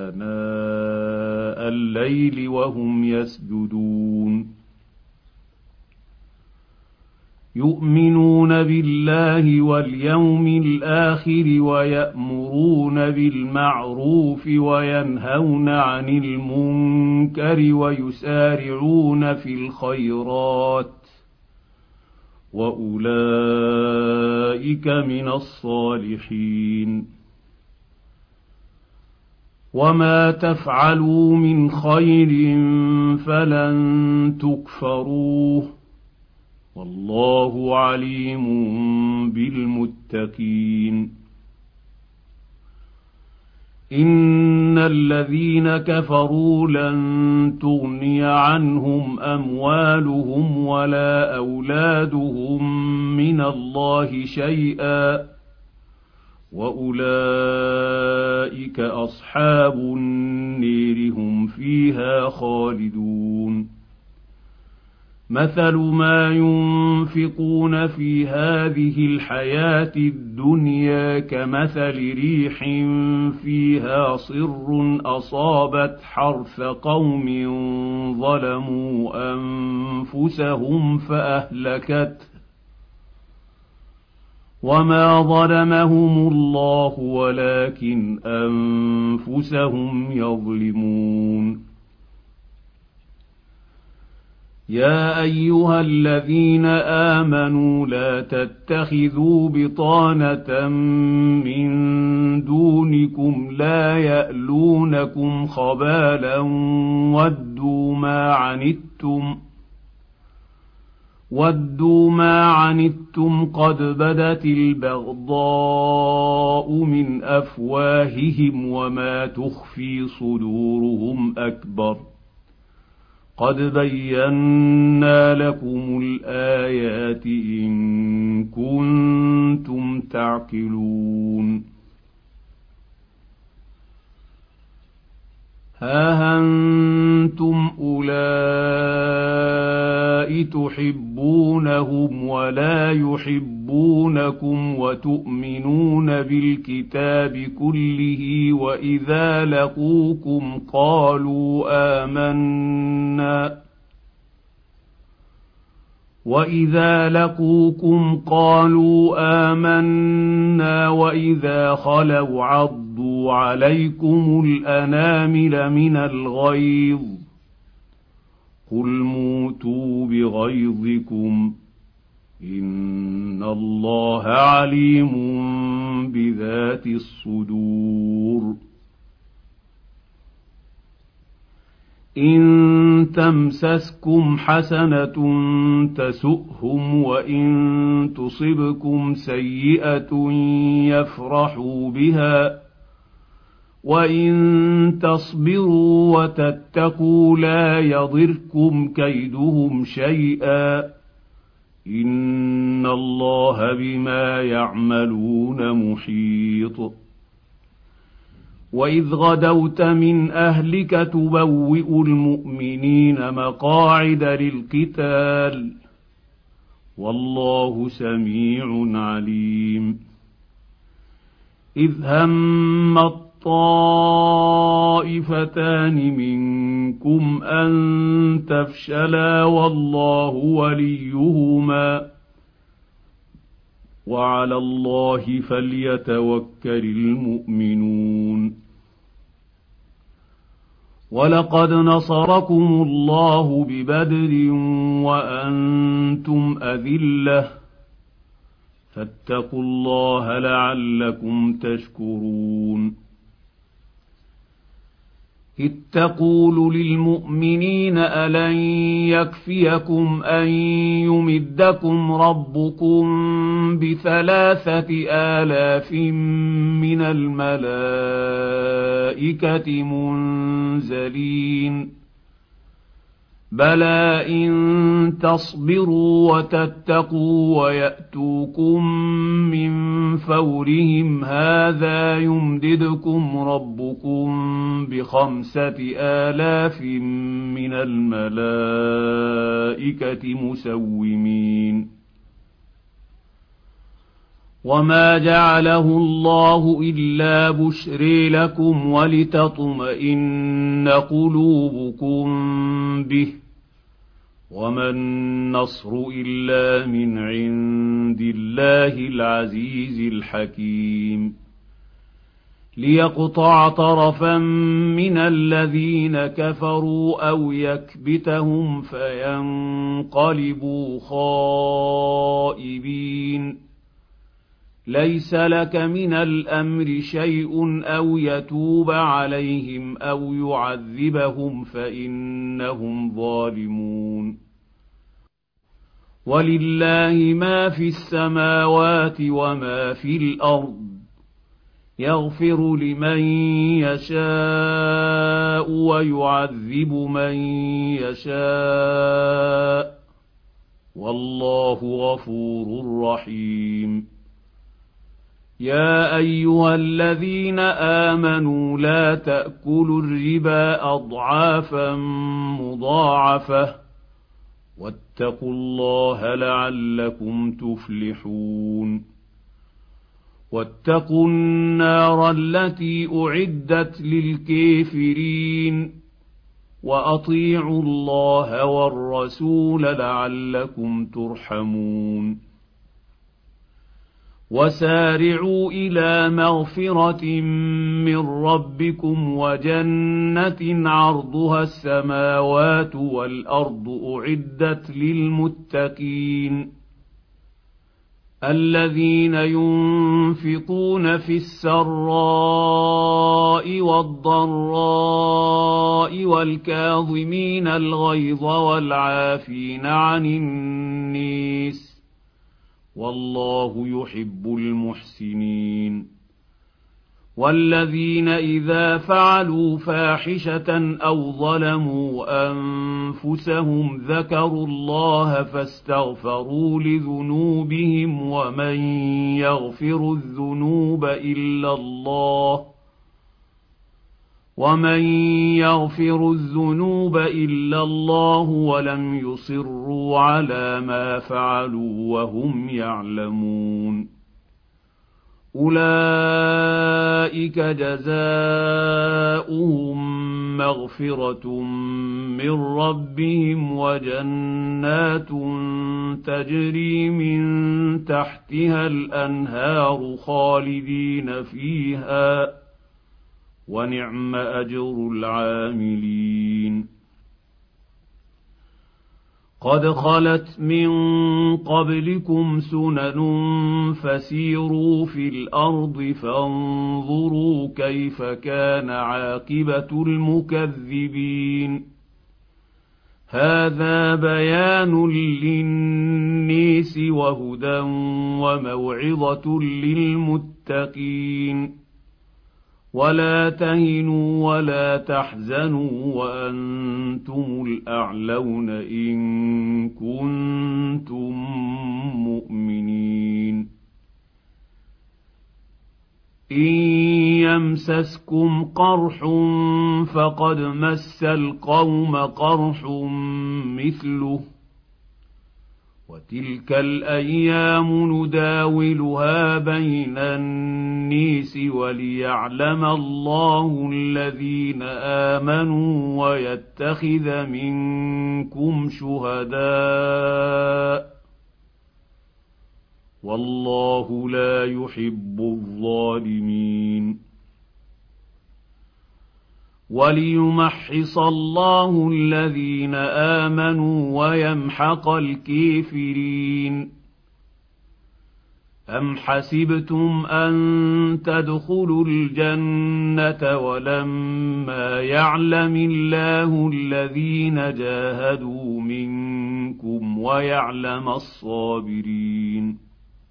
آناء الليل وهم يسجدون. يؤمنون بالله واليوم الآخر ويأمرون بالمعروف وينهون عن المنكر ويسارعون في الخيرات وأولئك من الصالحين. وما تفعلوا من خير فلن تكفروه والله عليم بالمتقين. إن الذين كفروا لن تغني عنهم أموالهم ولا أولادهم من الله شيئا وأولئك أصحاب النير هم فيها خالدون. مثل ما ينفقون في هذه الحياة الدنيا كمثل ريح فيها صر أصابت حرث قوم ظلموا أنفسهم فأهلكته وما ظلمهم الله ولكن أنفسهم يظلمون. يا أيها الذين آمنوا لا تتخذوا بطانة من دونكم لا يألونكم خبالا ودوا ما عنتم ودوا ما عنتم قد بدت البغضاء من أفواههم وما تخفي صدورهم أكبر. قد بينا لكم الآيات إن كنتم تعقلون. ها أنتم أولئك تحبونهم ولا يحبونكم وتؤمنون بالكتاب كله وإذا لقوكم قالوا آمنا حسنا وإذا لقوكم قالوا آمنا وإذا خلوا عضوا عليكم الأنامل من الغيظ قل موتوا بغيظكم إن الله عليم بذات الصدور إن تمسسكم حسنة تسؤهم وإن تصبكم سيئة يفرحوا بها وإن تصبروا وتتقوا لا يضركم كيدهم شيئا إن الله بما يعملون محيط وإذ غدوت من أهلك تبوئ المؤمنين مقاعد للقتال والله سميع عليم إذ هم الطائفتان منكم أن تفشلا والله وليهما وعلى الله فليتوكل المؤمنون ولقد نصركم الله ببدر وأنتم أذلة فاتقوا الله لعلكم تشكرون إذ تقول للمؤمنين ألن يكفيكم أن يمدكم ربكم بثلاثة آلاف من الملائكة منزلين بلى إن تصبروا وتتقوا ويأتوكم من فورهم هذا يمددكم ربكم بخمسة آلاف من الملائكة مسومين وما جعله الله إلا بشرى لكم ولتطمئن قلوبكم به وما النصر إلا من عند الله العزيز الحكيم ليقطع طرفا من الذين كفروا أو يكبتهم فينقلبوا خائبين ليس لك من الأمر شيء أو يتوب عليهم أو يعذبهم فإنهم ظالمون ولله ما في السماوات وما في الأرض يغفر لمن يشاء ويعذب من يشاء والله غفور رحيم يا أيها الذين آمنوا لا تأكلوا الربا أضعافا مضاعفة واتقوا الله لعلكم تفلحون واتقوا النار التي أعدت للكافرين وأطيعوا الله والرسول لعلكم ترحمون وسارعوا إلى مغفرة من ربكم وجنة عرضها السماوات والأرض أعدت للمتقين الذين ينفقون في السراء والضراء والكاظمين الغيظ والعافين عن الناس والله يحب المحسنين والذين إذا فعلوا فاحشة أو ظلموا أنفسهم ذكروا الله فاستغفروا لذنوبهم ومن يغفر الذنوب إلا الله ومن يغفر الذنوب إلا الله ولم يصروا على ما فعلوا وهم يعلمون أولئك جزاؤهم مغفرة من ربهم وجنات تجري من تحتها الأنهار خالدين فيها ونعم أجر العاملين. قد خلت من قبلكم سنن فسيروا في الأرض فانظروا كيف كان عاقبة المكذبين. هذا بيان للناس وهدى وموعظة للمتقين. ولا تهنوا ولا تحزنوا وأنتم الأعلون إن كنتم مؤمنين. إن يمسسكم قرح فقد مس القوم قرح مثله وتلك الأيام نداولها بين الناس وليعلم الله الذين آمنوا ويتخذ منكم شهداء والله لا يحب الظالمين. وليمحص الله الذين آمنوا ويمحق الكافرين. أم حسبتم أن تدخلوا الجنة ولما يعلم الله الذين جاهدوا منكم ويعلم الصابرين.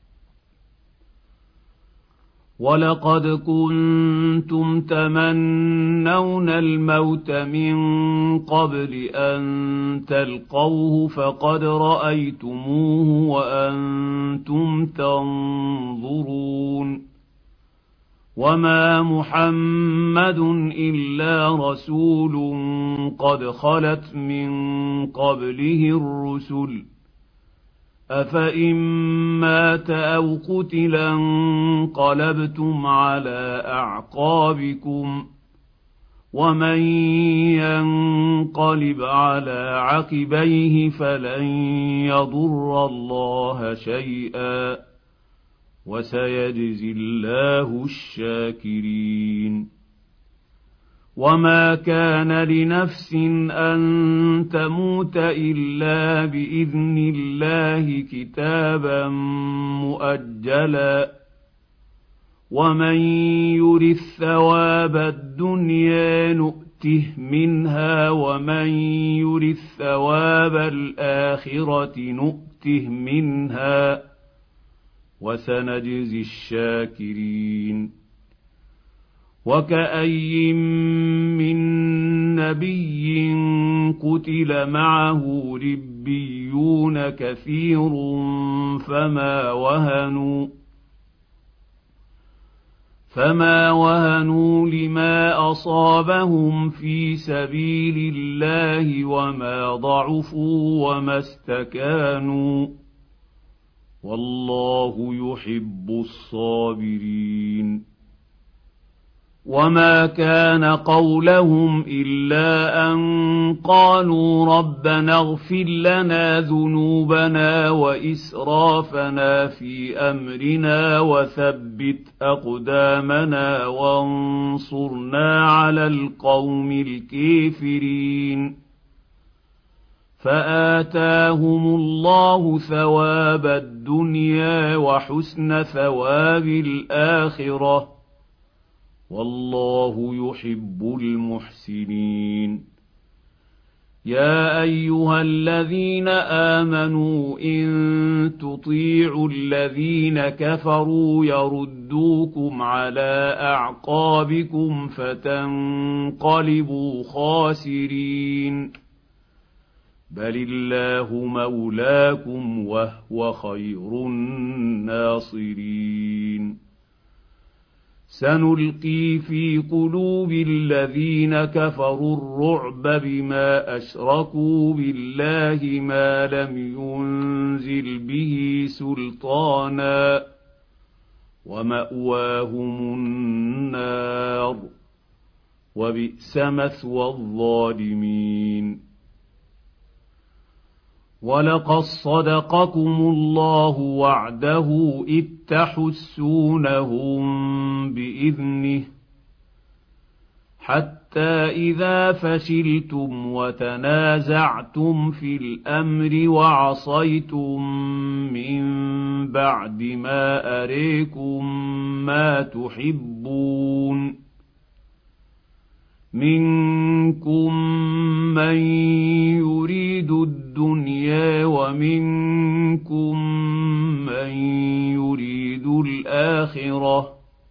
ولقد كنتم تمنون الموت من قبل أن تلقوه فقد رأيتموه وأنتم تنظرون. وما محمد إلا رسول قد خلت من قبله الرسل أفإن مات أو قتلا انقلبتم على أعقابكم ومن ينقلب على عقبيه فلن يضر الله شيئا وسيجزي الله الشاكرين. وما كان لنفس أن تموت إلا بإذن الله كتابا مؤجلا ومن يرث ثواب الدنيا نؤته منها ومن يرث ثواب الآخرة نؤته منها وسنجزي الشاكرين. وكأي من نبي قتل معه ربيون كثير فما وهنوا فما وهنوا لما أصابهم في سبيل الله وما ضعفوا وما استكانوا والله يحب الصابرين. وما كان قولهم إلا أن قالوا ربنا اغفر لنا ذنوبنا وإسرافنا في أمرنا وثبت أقدامنا وانصرنا على القوم الكافرين. فآتاهم الله ثواب الدنيا وحسن ثواب الآخرة والله يحب المحسنين. يا أيها الذين آمنوا إن تطيعوا الذين كفروا يردوكم على أعقابكم فتنقلبوا خاسرين. بل الله مولاكم وهو خير الناصرين. سنلقي في قلوب الذين كفروا الرعب بما أشركوا بالله ما لم ينزل به سلطانا ومأواهم النار وبئس مثوى الظالمين. ولقد صدقكم الله وعده إذ تحسونهم بإذنه حتى إذا فشلتم وتنازعتم في الأمر وعصيتم من بعد ما أريكم ما تحبون منكم من يريد الدنيا ومنكم من يريد الآخرة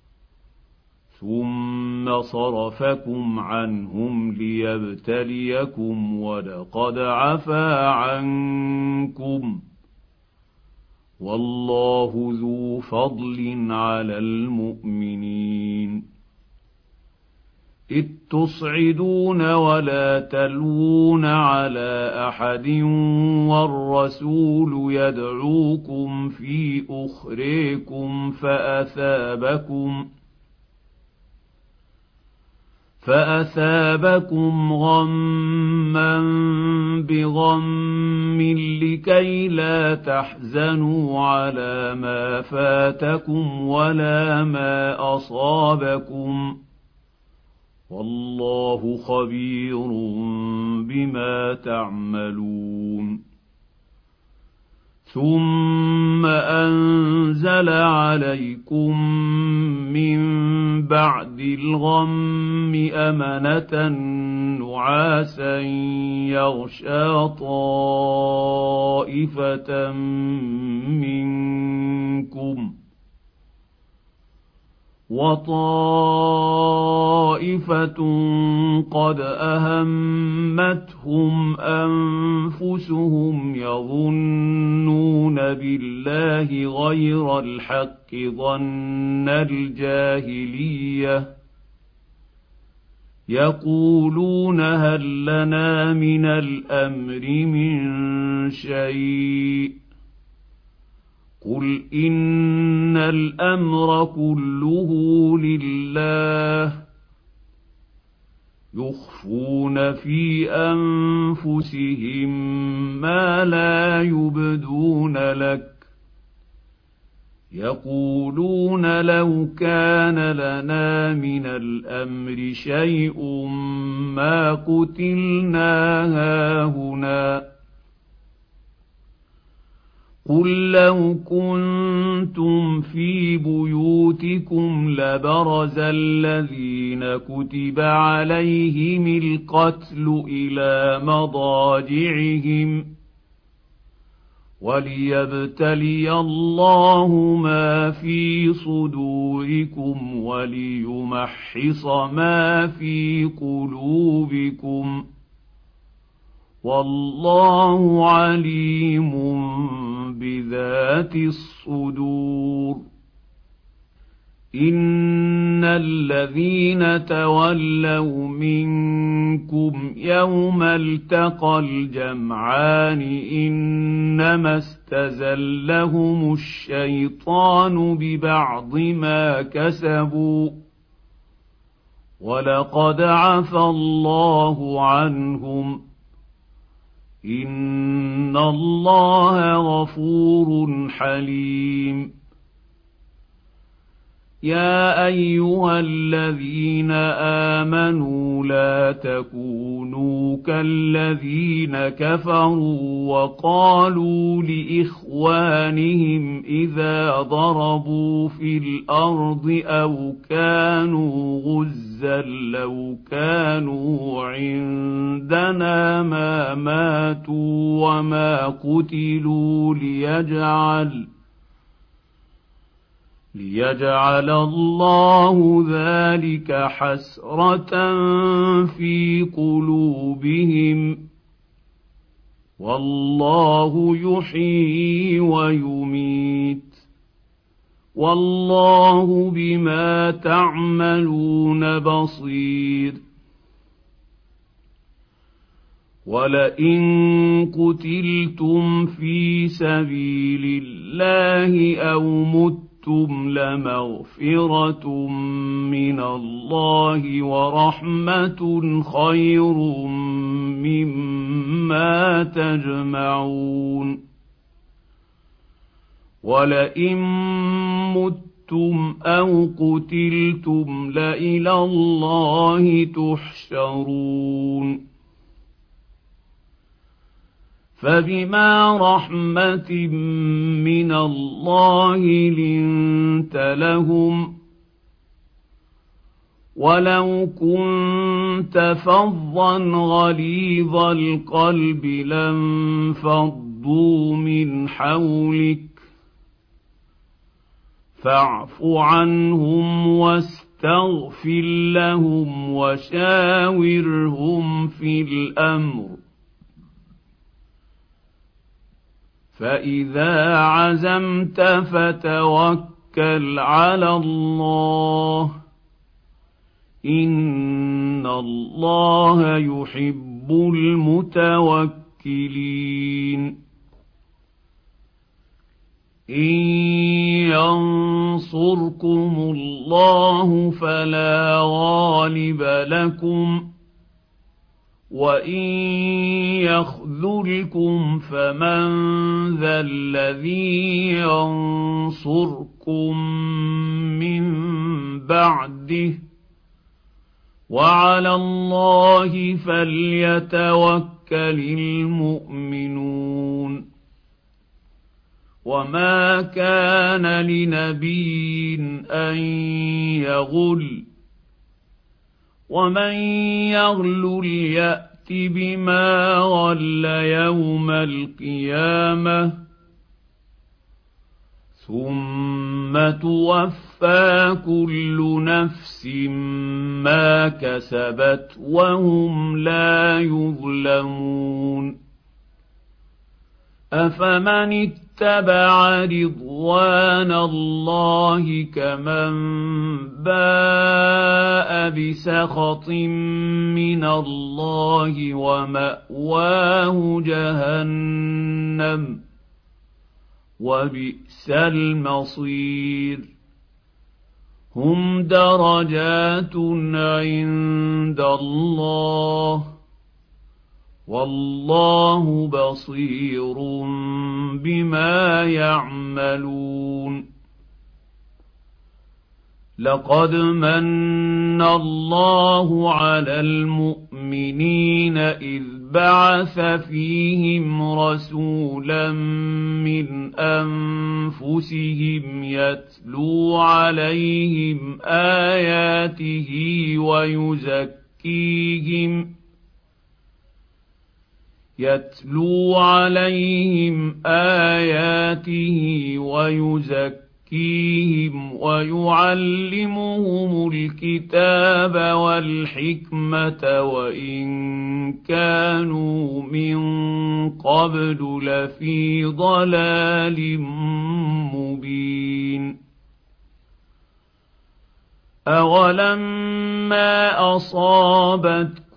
ثم صرفكم عنهم ليبتليكم ولقد عفا عنكم والله ذو فضل على المؤمنين. إذ تصعدون ولا تلوون على أحد والرسول يدعوكم في أخريكم فأثابكم فأثابكم غما بغم لكي لا تحزنوا على ما فاتكم ولا ما أصابكم والله خبير بما تعملون. ثم أنزل عليكم من بعد الغم أمنة نعاسا يغشى طائفة منكم وطائفة قد أهمتهم أنفسهم يظنون بالله غير الحق ظن الجاهلية يقولون هل لنا من الأمر من شيء قل إن الأمر كله لله يخفون في أنفسهم ما لا يبدون لك يقولون لو كان لنا من الأمر شيء ما قتلنا هاهنا قل لو كنتم في بيوتكم لبرز الذين كتب عليهم القتل إلى مضاجعهم وليبتلي الله ما في صدوركم وليمحص ما في قلوبكم والله عليم بذات الصدور. إن الذين تولوا منكم يوم التقى الجمعان إنما استزلهم الشيطان ببعض ما كسبوا ولقد عفى الله عنهم إن الله غفور حليم. يا أيها الذين آمنوا لا تكونوا كالذين كفروا وقالوا لإخوانهم إذا ضربوا في الأرض أو كانوا غزا لو كانوا عندنا ما ماتوا وما قتلوا ليجعل ليجعل الله ذلك حسرة في قلوبهم والله يحيي ويميت والله بما تعملون بصير. ولئن قتلتم في سبيل الله أو متم متم لمغفرة من الله ورحمة خير مما تجمعون ولئن متم أو قتلتم لإلى الله تحشرون فبما رحمة من الله لنت لهم ولو كنت فظا غليظ القلب لانفضوا من حولك فاعف عنهم واستغفر لهم وشاورهم في الأمر فإذا عزمت فتوكل على الله إن الله يحب المتوكلين إن ينصركم الله فلا غالب لكم وإن يخذلكم فمن ذا الذي ينصركم من بعده وعلى الله فليتوكل المؤمنون وما كان لنبي أن يغل ومن يغل يأت بما غل يوم القيامة ثم توفى كل نفس ما كسبت وهم لا يظلمون أفمن اتبع رضوان الله كمن باء بسخط من الله ومأواه جهنم وبئس المصير هم درجات عند الله والله بصير بما يعملون لقد من الله على المؤمنين إذ بعث فيهم رسولا من أنفسهم يتلو عليهم آياته ويزكيهم يتلو عليهم آياته ويزكيهم ويعلمهم الكتاب والحكمة وإن كانوا من قبل لفي ضلال مبين أولما أصابتكم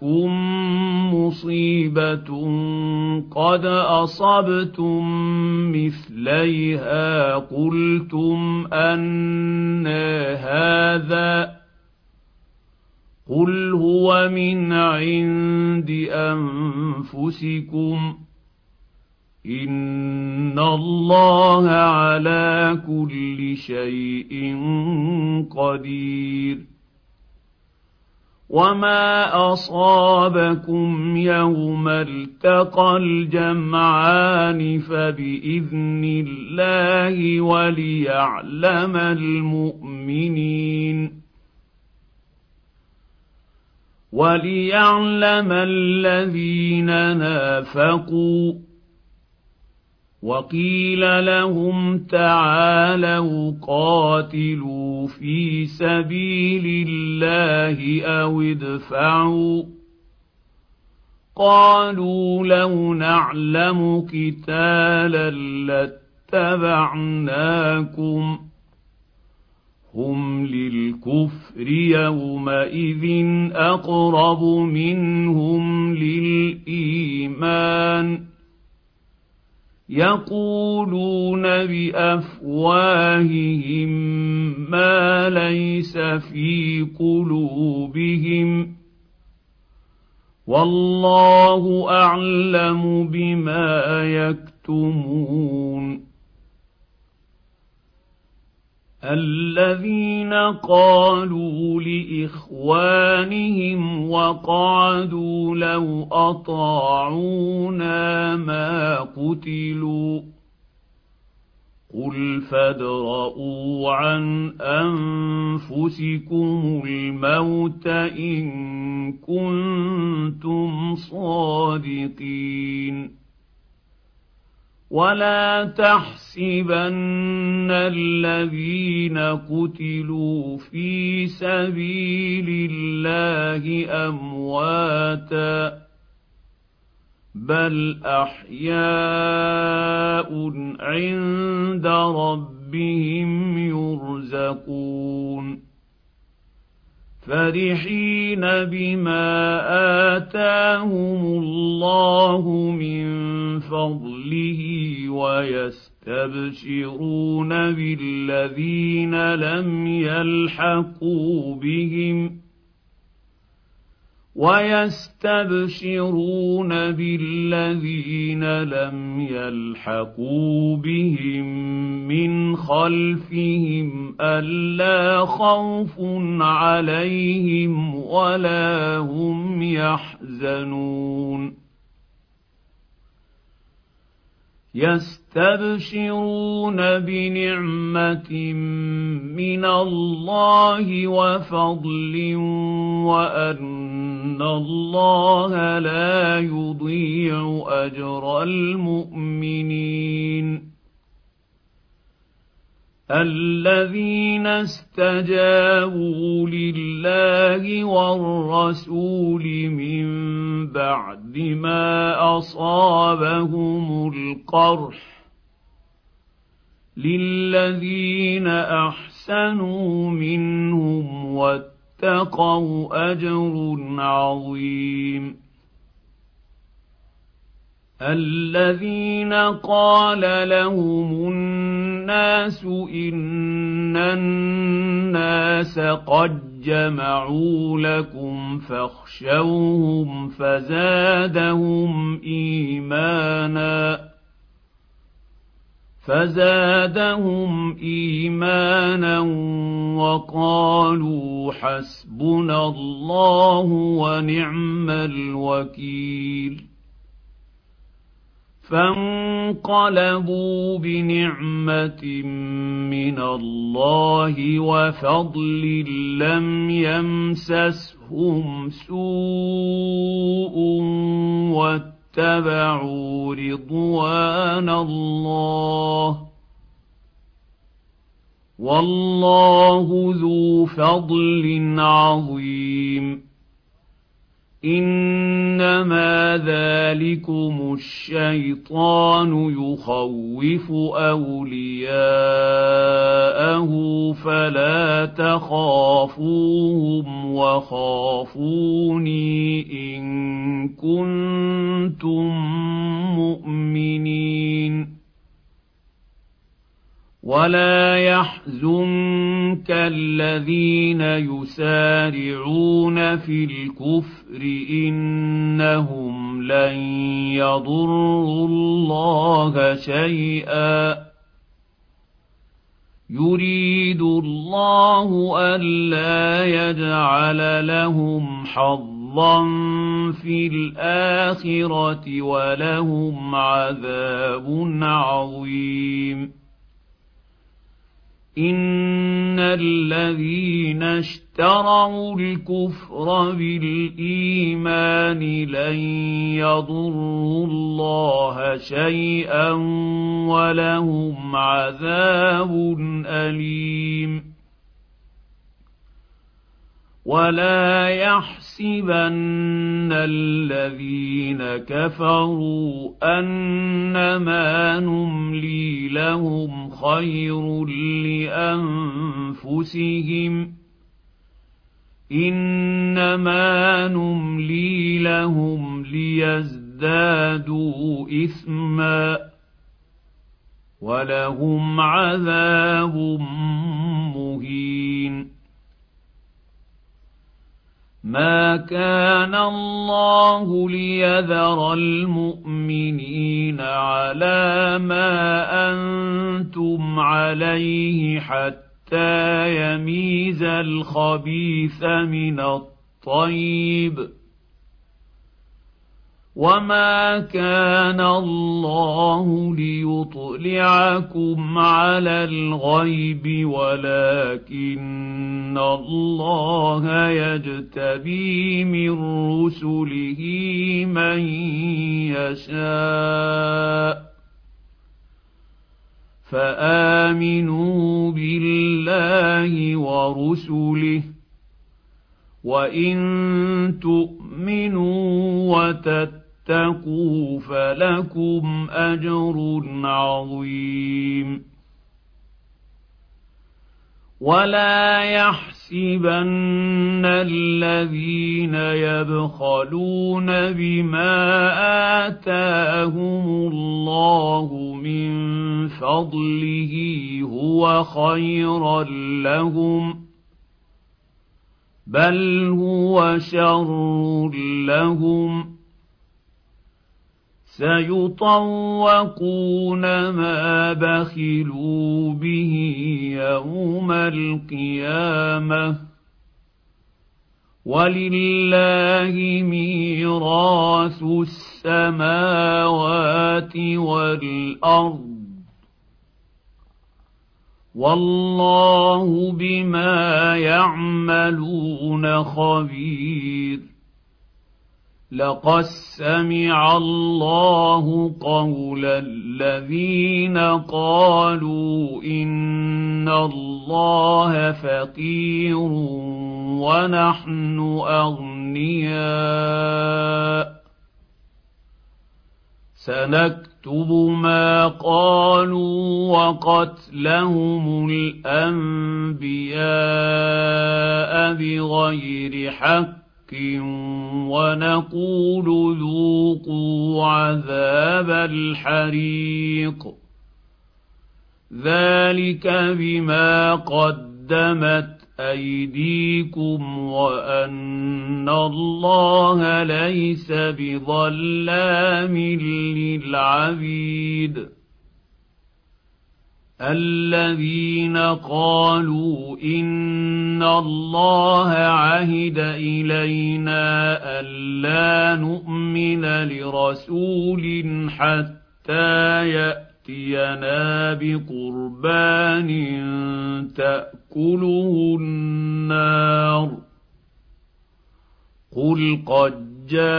مصيبة قد أصبتم مثليها قلتم أنى هذا قل هو من عند أنفسكم إن الله على كل شيء قدير وما أصابكم يوم التقى الجمعان فبإذن الله وليعلم المؤمنين وليعلم الذين نافقوا وقيل لهم تعالوا قاتلوا في سبيل الله أو ادفعوا قالوا لو نعلم قتالا لاتبعناكم هم للكفر يومئذ أقرب منهم للإيمان يقولون بافواههم ما ليس في قلوبهم والله اعلم بما يكتمون. الذين قالوا لاخوانهم وقعدوا لو اطاعونا ما قتلوا قل فادرءوا عن انفسكم الموت ان كنتم صادقين. ولا تحسبن الذين قتلوا في سبيل الله امواتا بل احياء عند ربهم يرزقون فرحين بما آتاهم الله من فضله ويستبشرون بالذين لم يلحقوا بهم ويستبشرون بالذين لم يلحقوا بهم من خلفهم ألا خوف عليهم ولا هم يحزنون. يستبشرون بنعمة من الله وفضل وأن الله لا يضيع أجر المؤمنين. الذين استجابوا لله والرسول من بعد ما أصابهم القرح للذين أحسنوا منهم واتقوا أجر عظيم. الذين قال لهم الناس إن الناس قد جمعوا لكم فاخشوهم فزادهم إيمانا فزادهم إيمانا وقالوا حسبنا الله ونعم الوكيل. فانقلبوا بنعمة من الله وفضل لم يمسسهم سوء واتبعوا رضوان الله والله ذو فضل عظيم. إنما ذلكم الشيطان يخوف أولياءه فلا تخافوهم وخافوني إن كنتم مؤمنين. ولا يحزنك الذين يسارعون في الكفر إنهم لن يضروا الله شيئا يريد الله ألا يجعل لهم حظا في الآخرة ولهم عذاب عظيم. إن الذين اشتروا الكفر بالإيمان لن يضروا الله شيئا ولهم عذاب أليم. ولا يحسبن الذين كفروا أنما نملي لهم خير لأنفسهم إنما نملي لهم ليزدادوا إثما ولهم عذاب مهين. ما كان الله ليذر المؤمنين على ما أنتم عليه حتى يميز الخبيث من الطيب، وما كان الله ليطلعكم على الغيب ولكن الله يجتبي من رسله من يشاء، فآمنوا بالله ورسله، وإن تؤمنوا وتتقوا فلكم أجر عظيم. ولا يحسبن الذين يبخلون بما آتاهم الله من فضله هو خيرا لهم، بل هو شر لهم، سيطوقون ما بخلوا به يوم القيامة، ولله ميراث السماوات والأرض، والله بما يعملون خبير. لقد سمع الله قول الذين قالوا إن الله فقير ونحن أغنياء، سنكتب ما قالوا وقتلهم الأنبياء بغير حق، ونقول ذوقوا عذاب الحريق، ذلك بما قدمت أيديكم وأن الله ليس بظلام للعبيد. الذين قالوا إن الله عهد إلينا ألا نؤمن لرسول حتى يأتينا بقربان تأكله النار، قل قد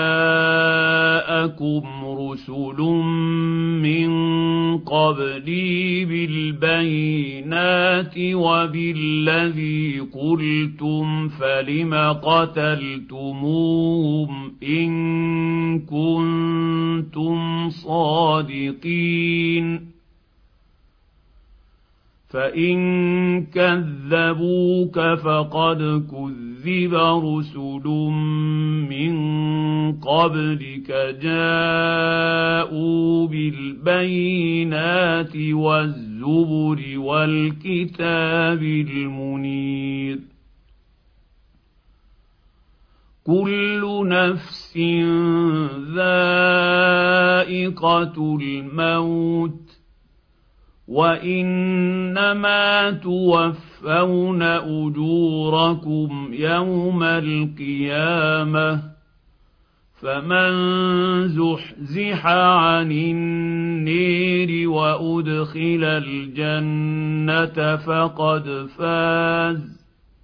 جاءكم رسل من قبلي بالبينات وبالذي قلتم فلم قتلتموهم إن كنتم صادقين، فإن كذبوك فقد كذب رسل من قبلك جاءوا بالبينات والزبر والكتاب المنير. كل نفس ذائقة الموت، وإنما توفون أجوركم يوم القيامة، فمن زحزح عن النير وأدخل الجنة فقد فاز،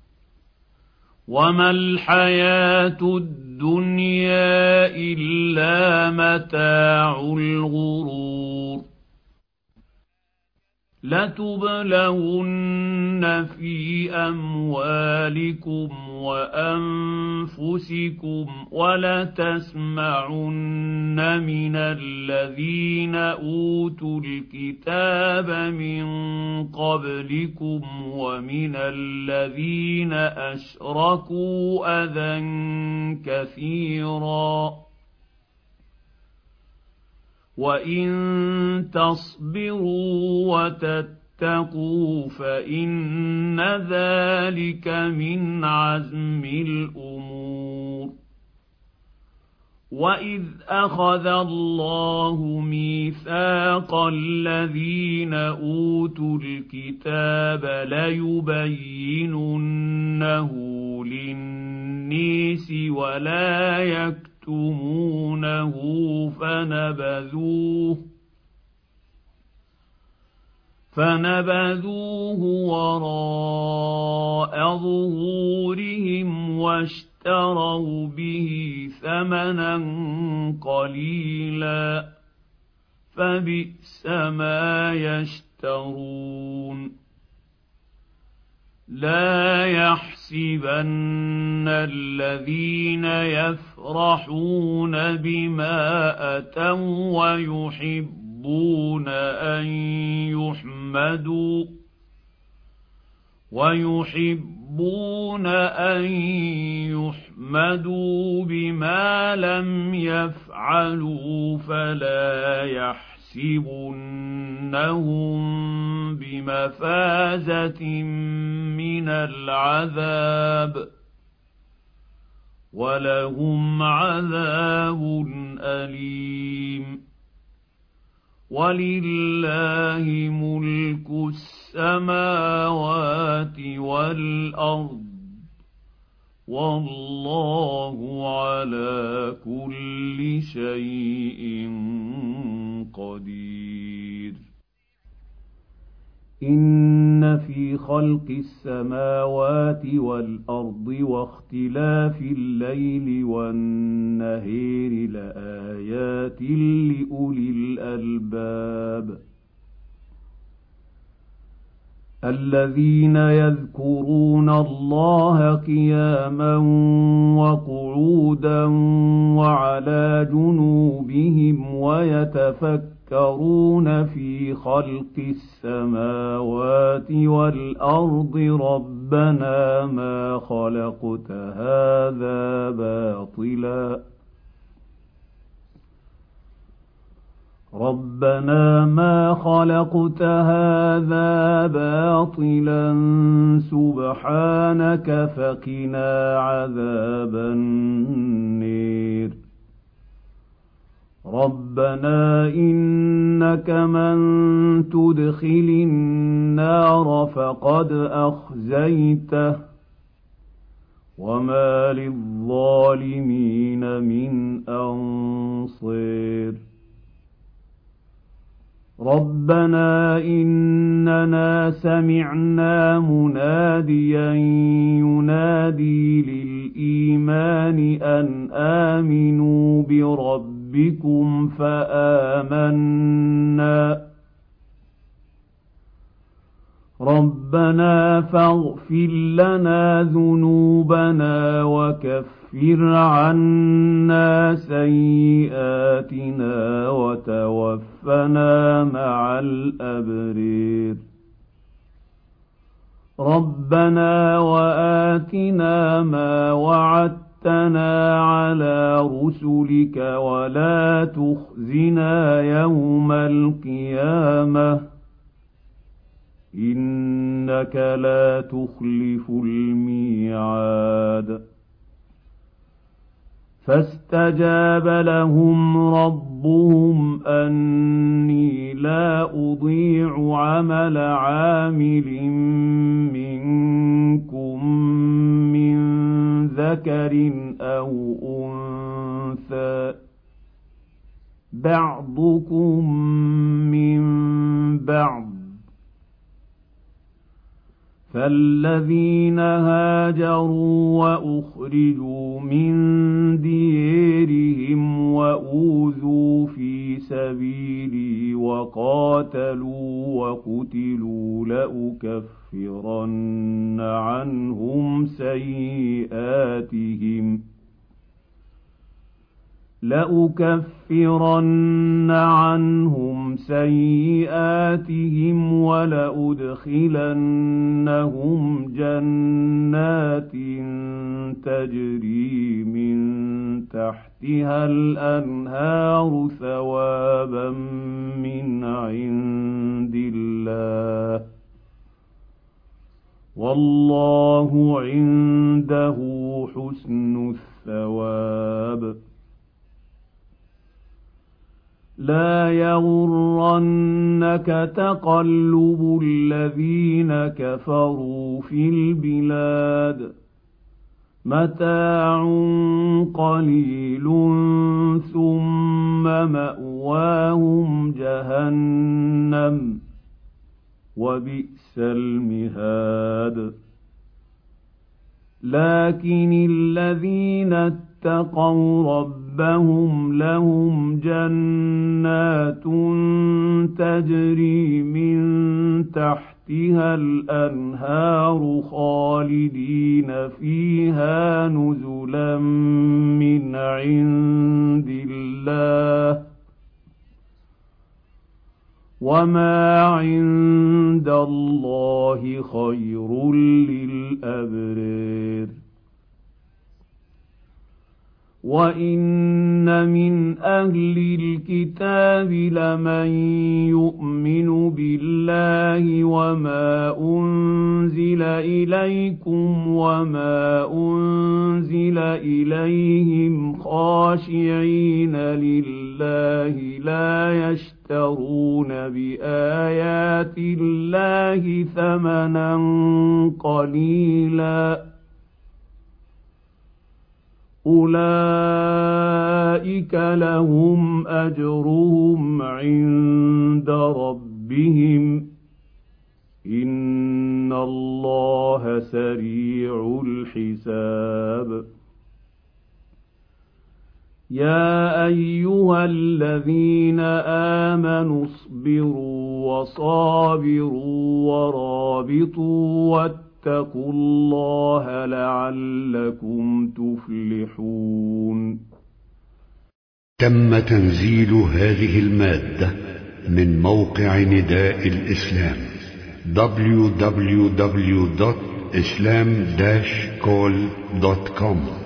وما الحياة الدنيا إلا متاع الغرور. لتبلون في أموالكم وأنفسكم ولتسمعن من الذين أوتوا الكتاب من قبلكم ومن الذين أشركوا أذى كثيرا، وإن تصبروا وتتقوا فإن ذلك من عزم الأمور. وإذ أخذ الله ميثاق الذين أوتوا الكتاب ليبيننه للناس ولا يكتمونه فنبذوه فنبذوه وراء ظهورهم واشتروا به ثمنا قليلا فبئس ما يشترون. لا يحسبن الذين يفرحون بما أتوا ويحبون أن يحمدوا ويحبون أن يحمدوا بما لم يفعلوا فلا يحسبنهم بمفازة من العذاب ولهم عذاب أليم. ولله ملك السماوات والأرض والله على كل شيء قدير. إن في خلق السماوات والأرض واختلاف الليل والنهار لآيات لأولي الألباب الذين يذكرون الله قياما وقعودا وعلى جنوبهم ويتفكرون في خلق السماوات والأرض ربنا ما خلقت هذا باطلا ربنا ما خلقت هذا باطلا سبحانك فقنا عذاب النير. ربنا إنك من تدخل النار فقد أخزيته وما للظالمين من أنصير. ربنا إننا سمعنا مناديا ينادي للإيمان أن آمنوا بربكم فآمنا ربنا فاغفر لنا ذنوبنا وكفر عنا سيئاتنا وتوفنا مع الأبرار. ربنا وآتنا ما وعدتنا على رسلك ولا تخزنا يوم القيامة إنك لا تخلف الميعاد. فاستجاب لهم ربهم أني لا أضيع عمل عامل منكم من ذكر أو أنثى بعضكم من بعض فالذين هاجروا وأخرجوا من ديرهم وأوذوا في سبيلي وقاتلوا وقتلوا لأكفرن عنهم سيئاتهم لأكفرن عنهم سيئاتهم ولأدخلنهم جنات تجري من تحتها الأنهار ثوابا من عند الله والله عنده حسن الثواب. لا يغرنك تقلب الذين كفروا في البلاد متاع قليل ثم مأواهم جهنم وبئس المهاد. لكن الذين اتقوا ربهم لهم جنات تجري من تحتها الأنهار خالدين فيها نزلا من عند الله وما عند الله خير للأبرار. وإن من أهل الكتاب لمن يؤمن بالله وما أنزل إليكم وما أنزل إليهم خاشعين لله لا يشترون بآيات الله ثمنا قليلا أولئك لهم أجرهم عند ربهم إن الله سريع الحساب. يا أيها الذين آمنوا اصبروا وصابروا ورابطوا واتقوا الله لعلكم تفلحون. تم تنزيل هذه المادة من موقع نداء الإسلام دبليو دبليو دبليو دوت إسلام داش كول دوت كوم.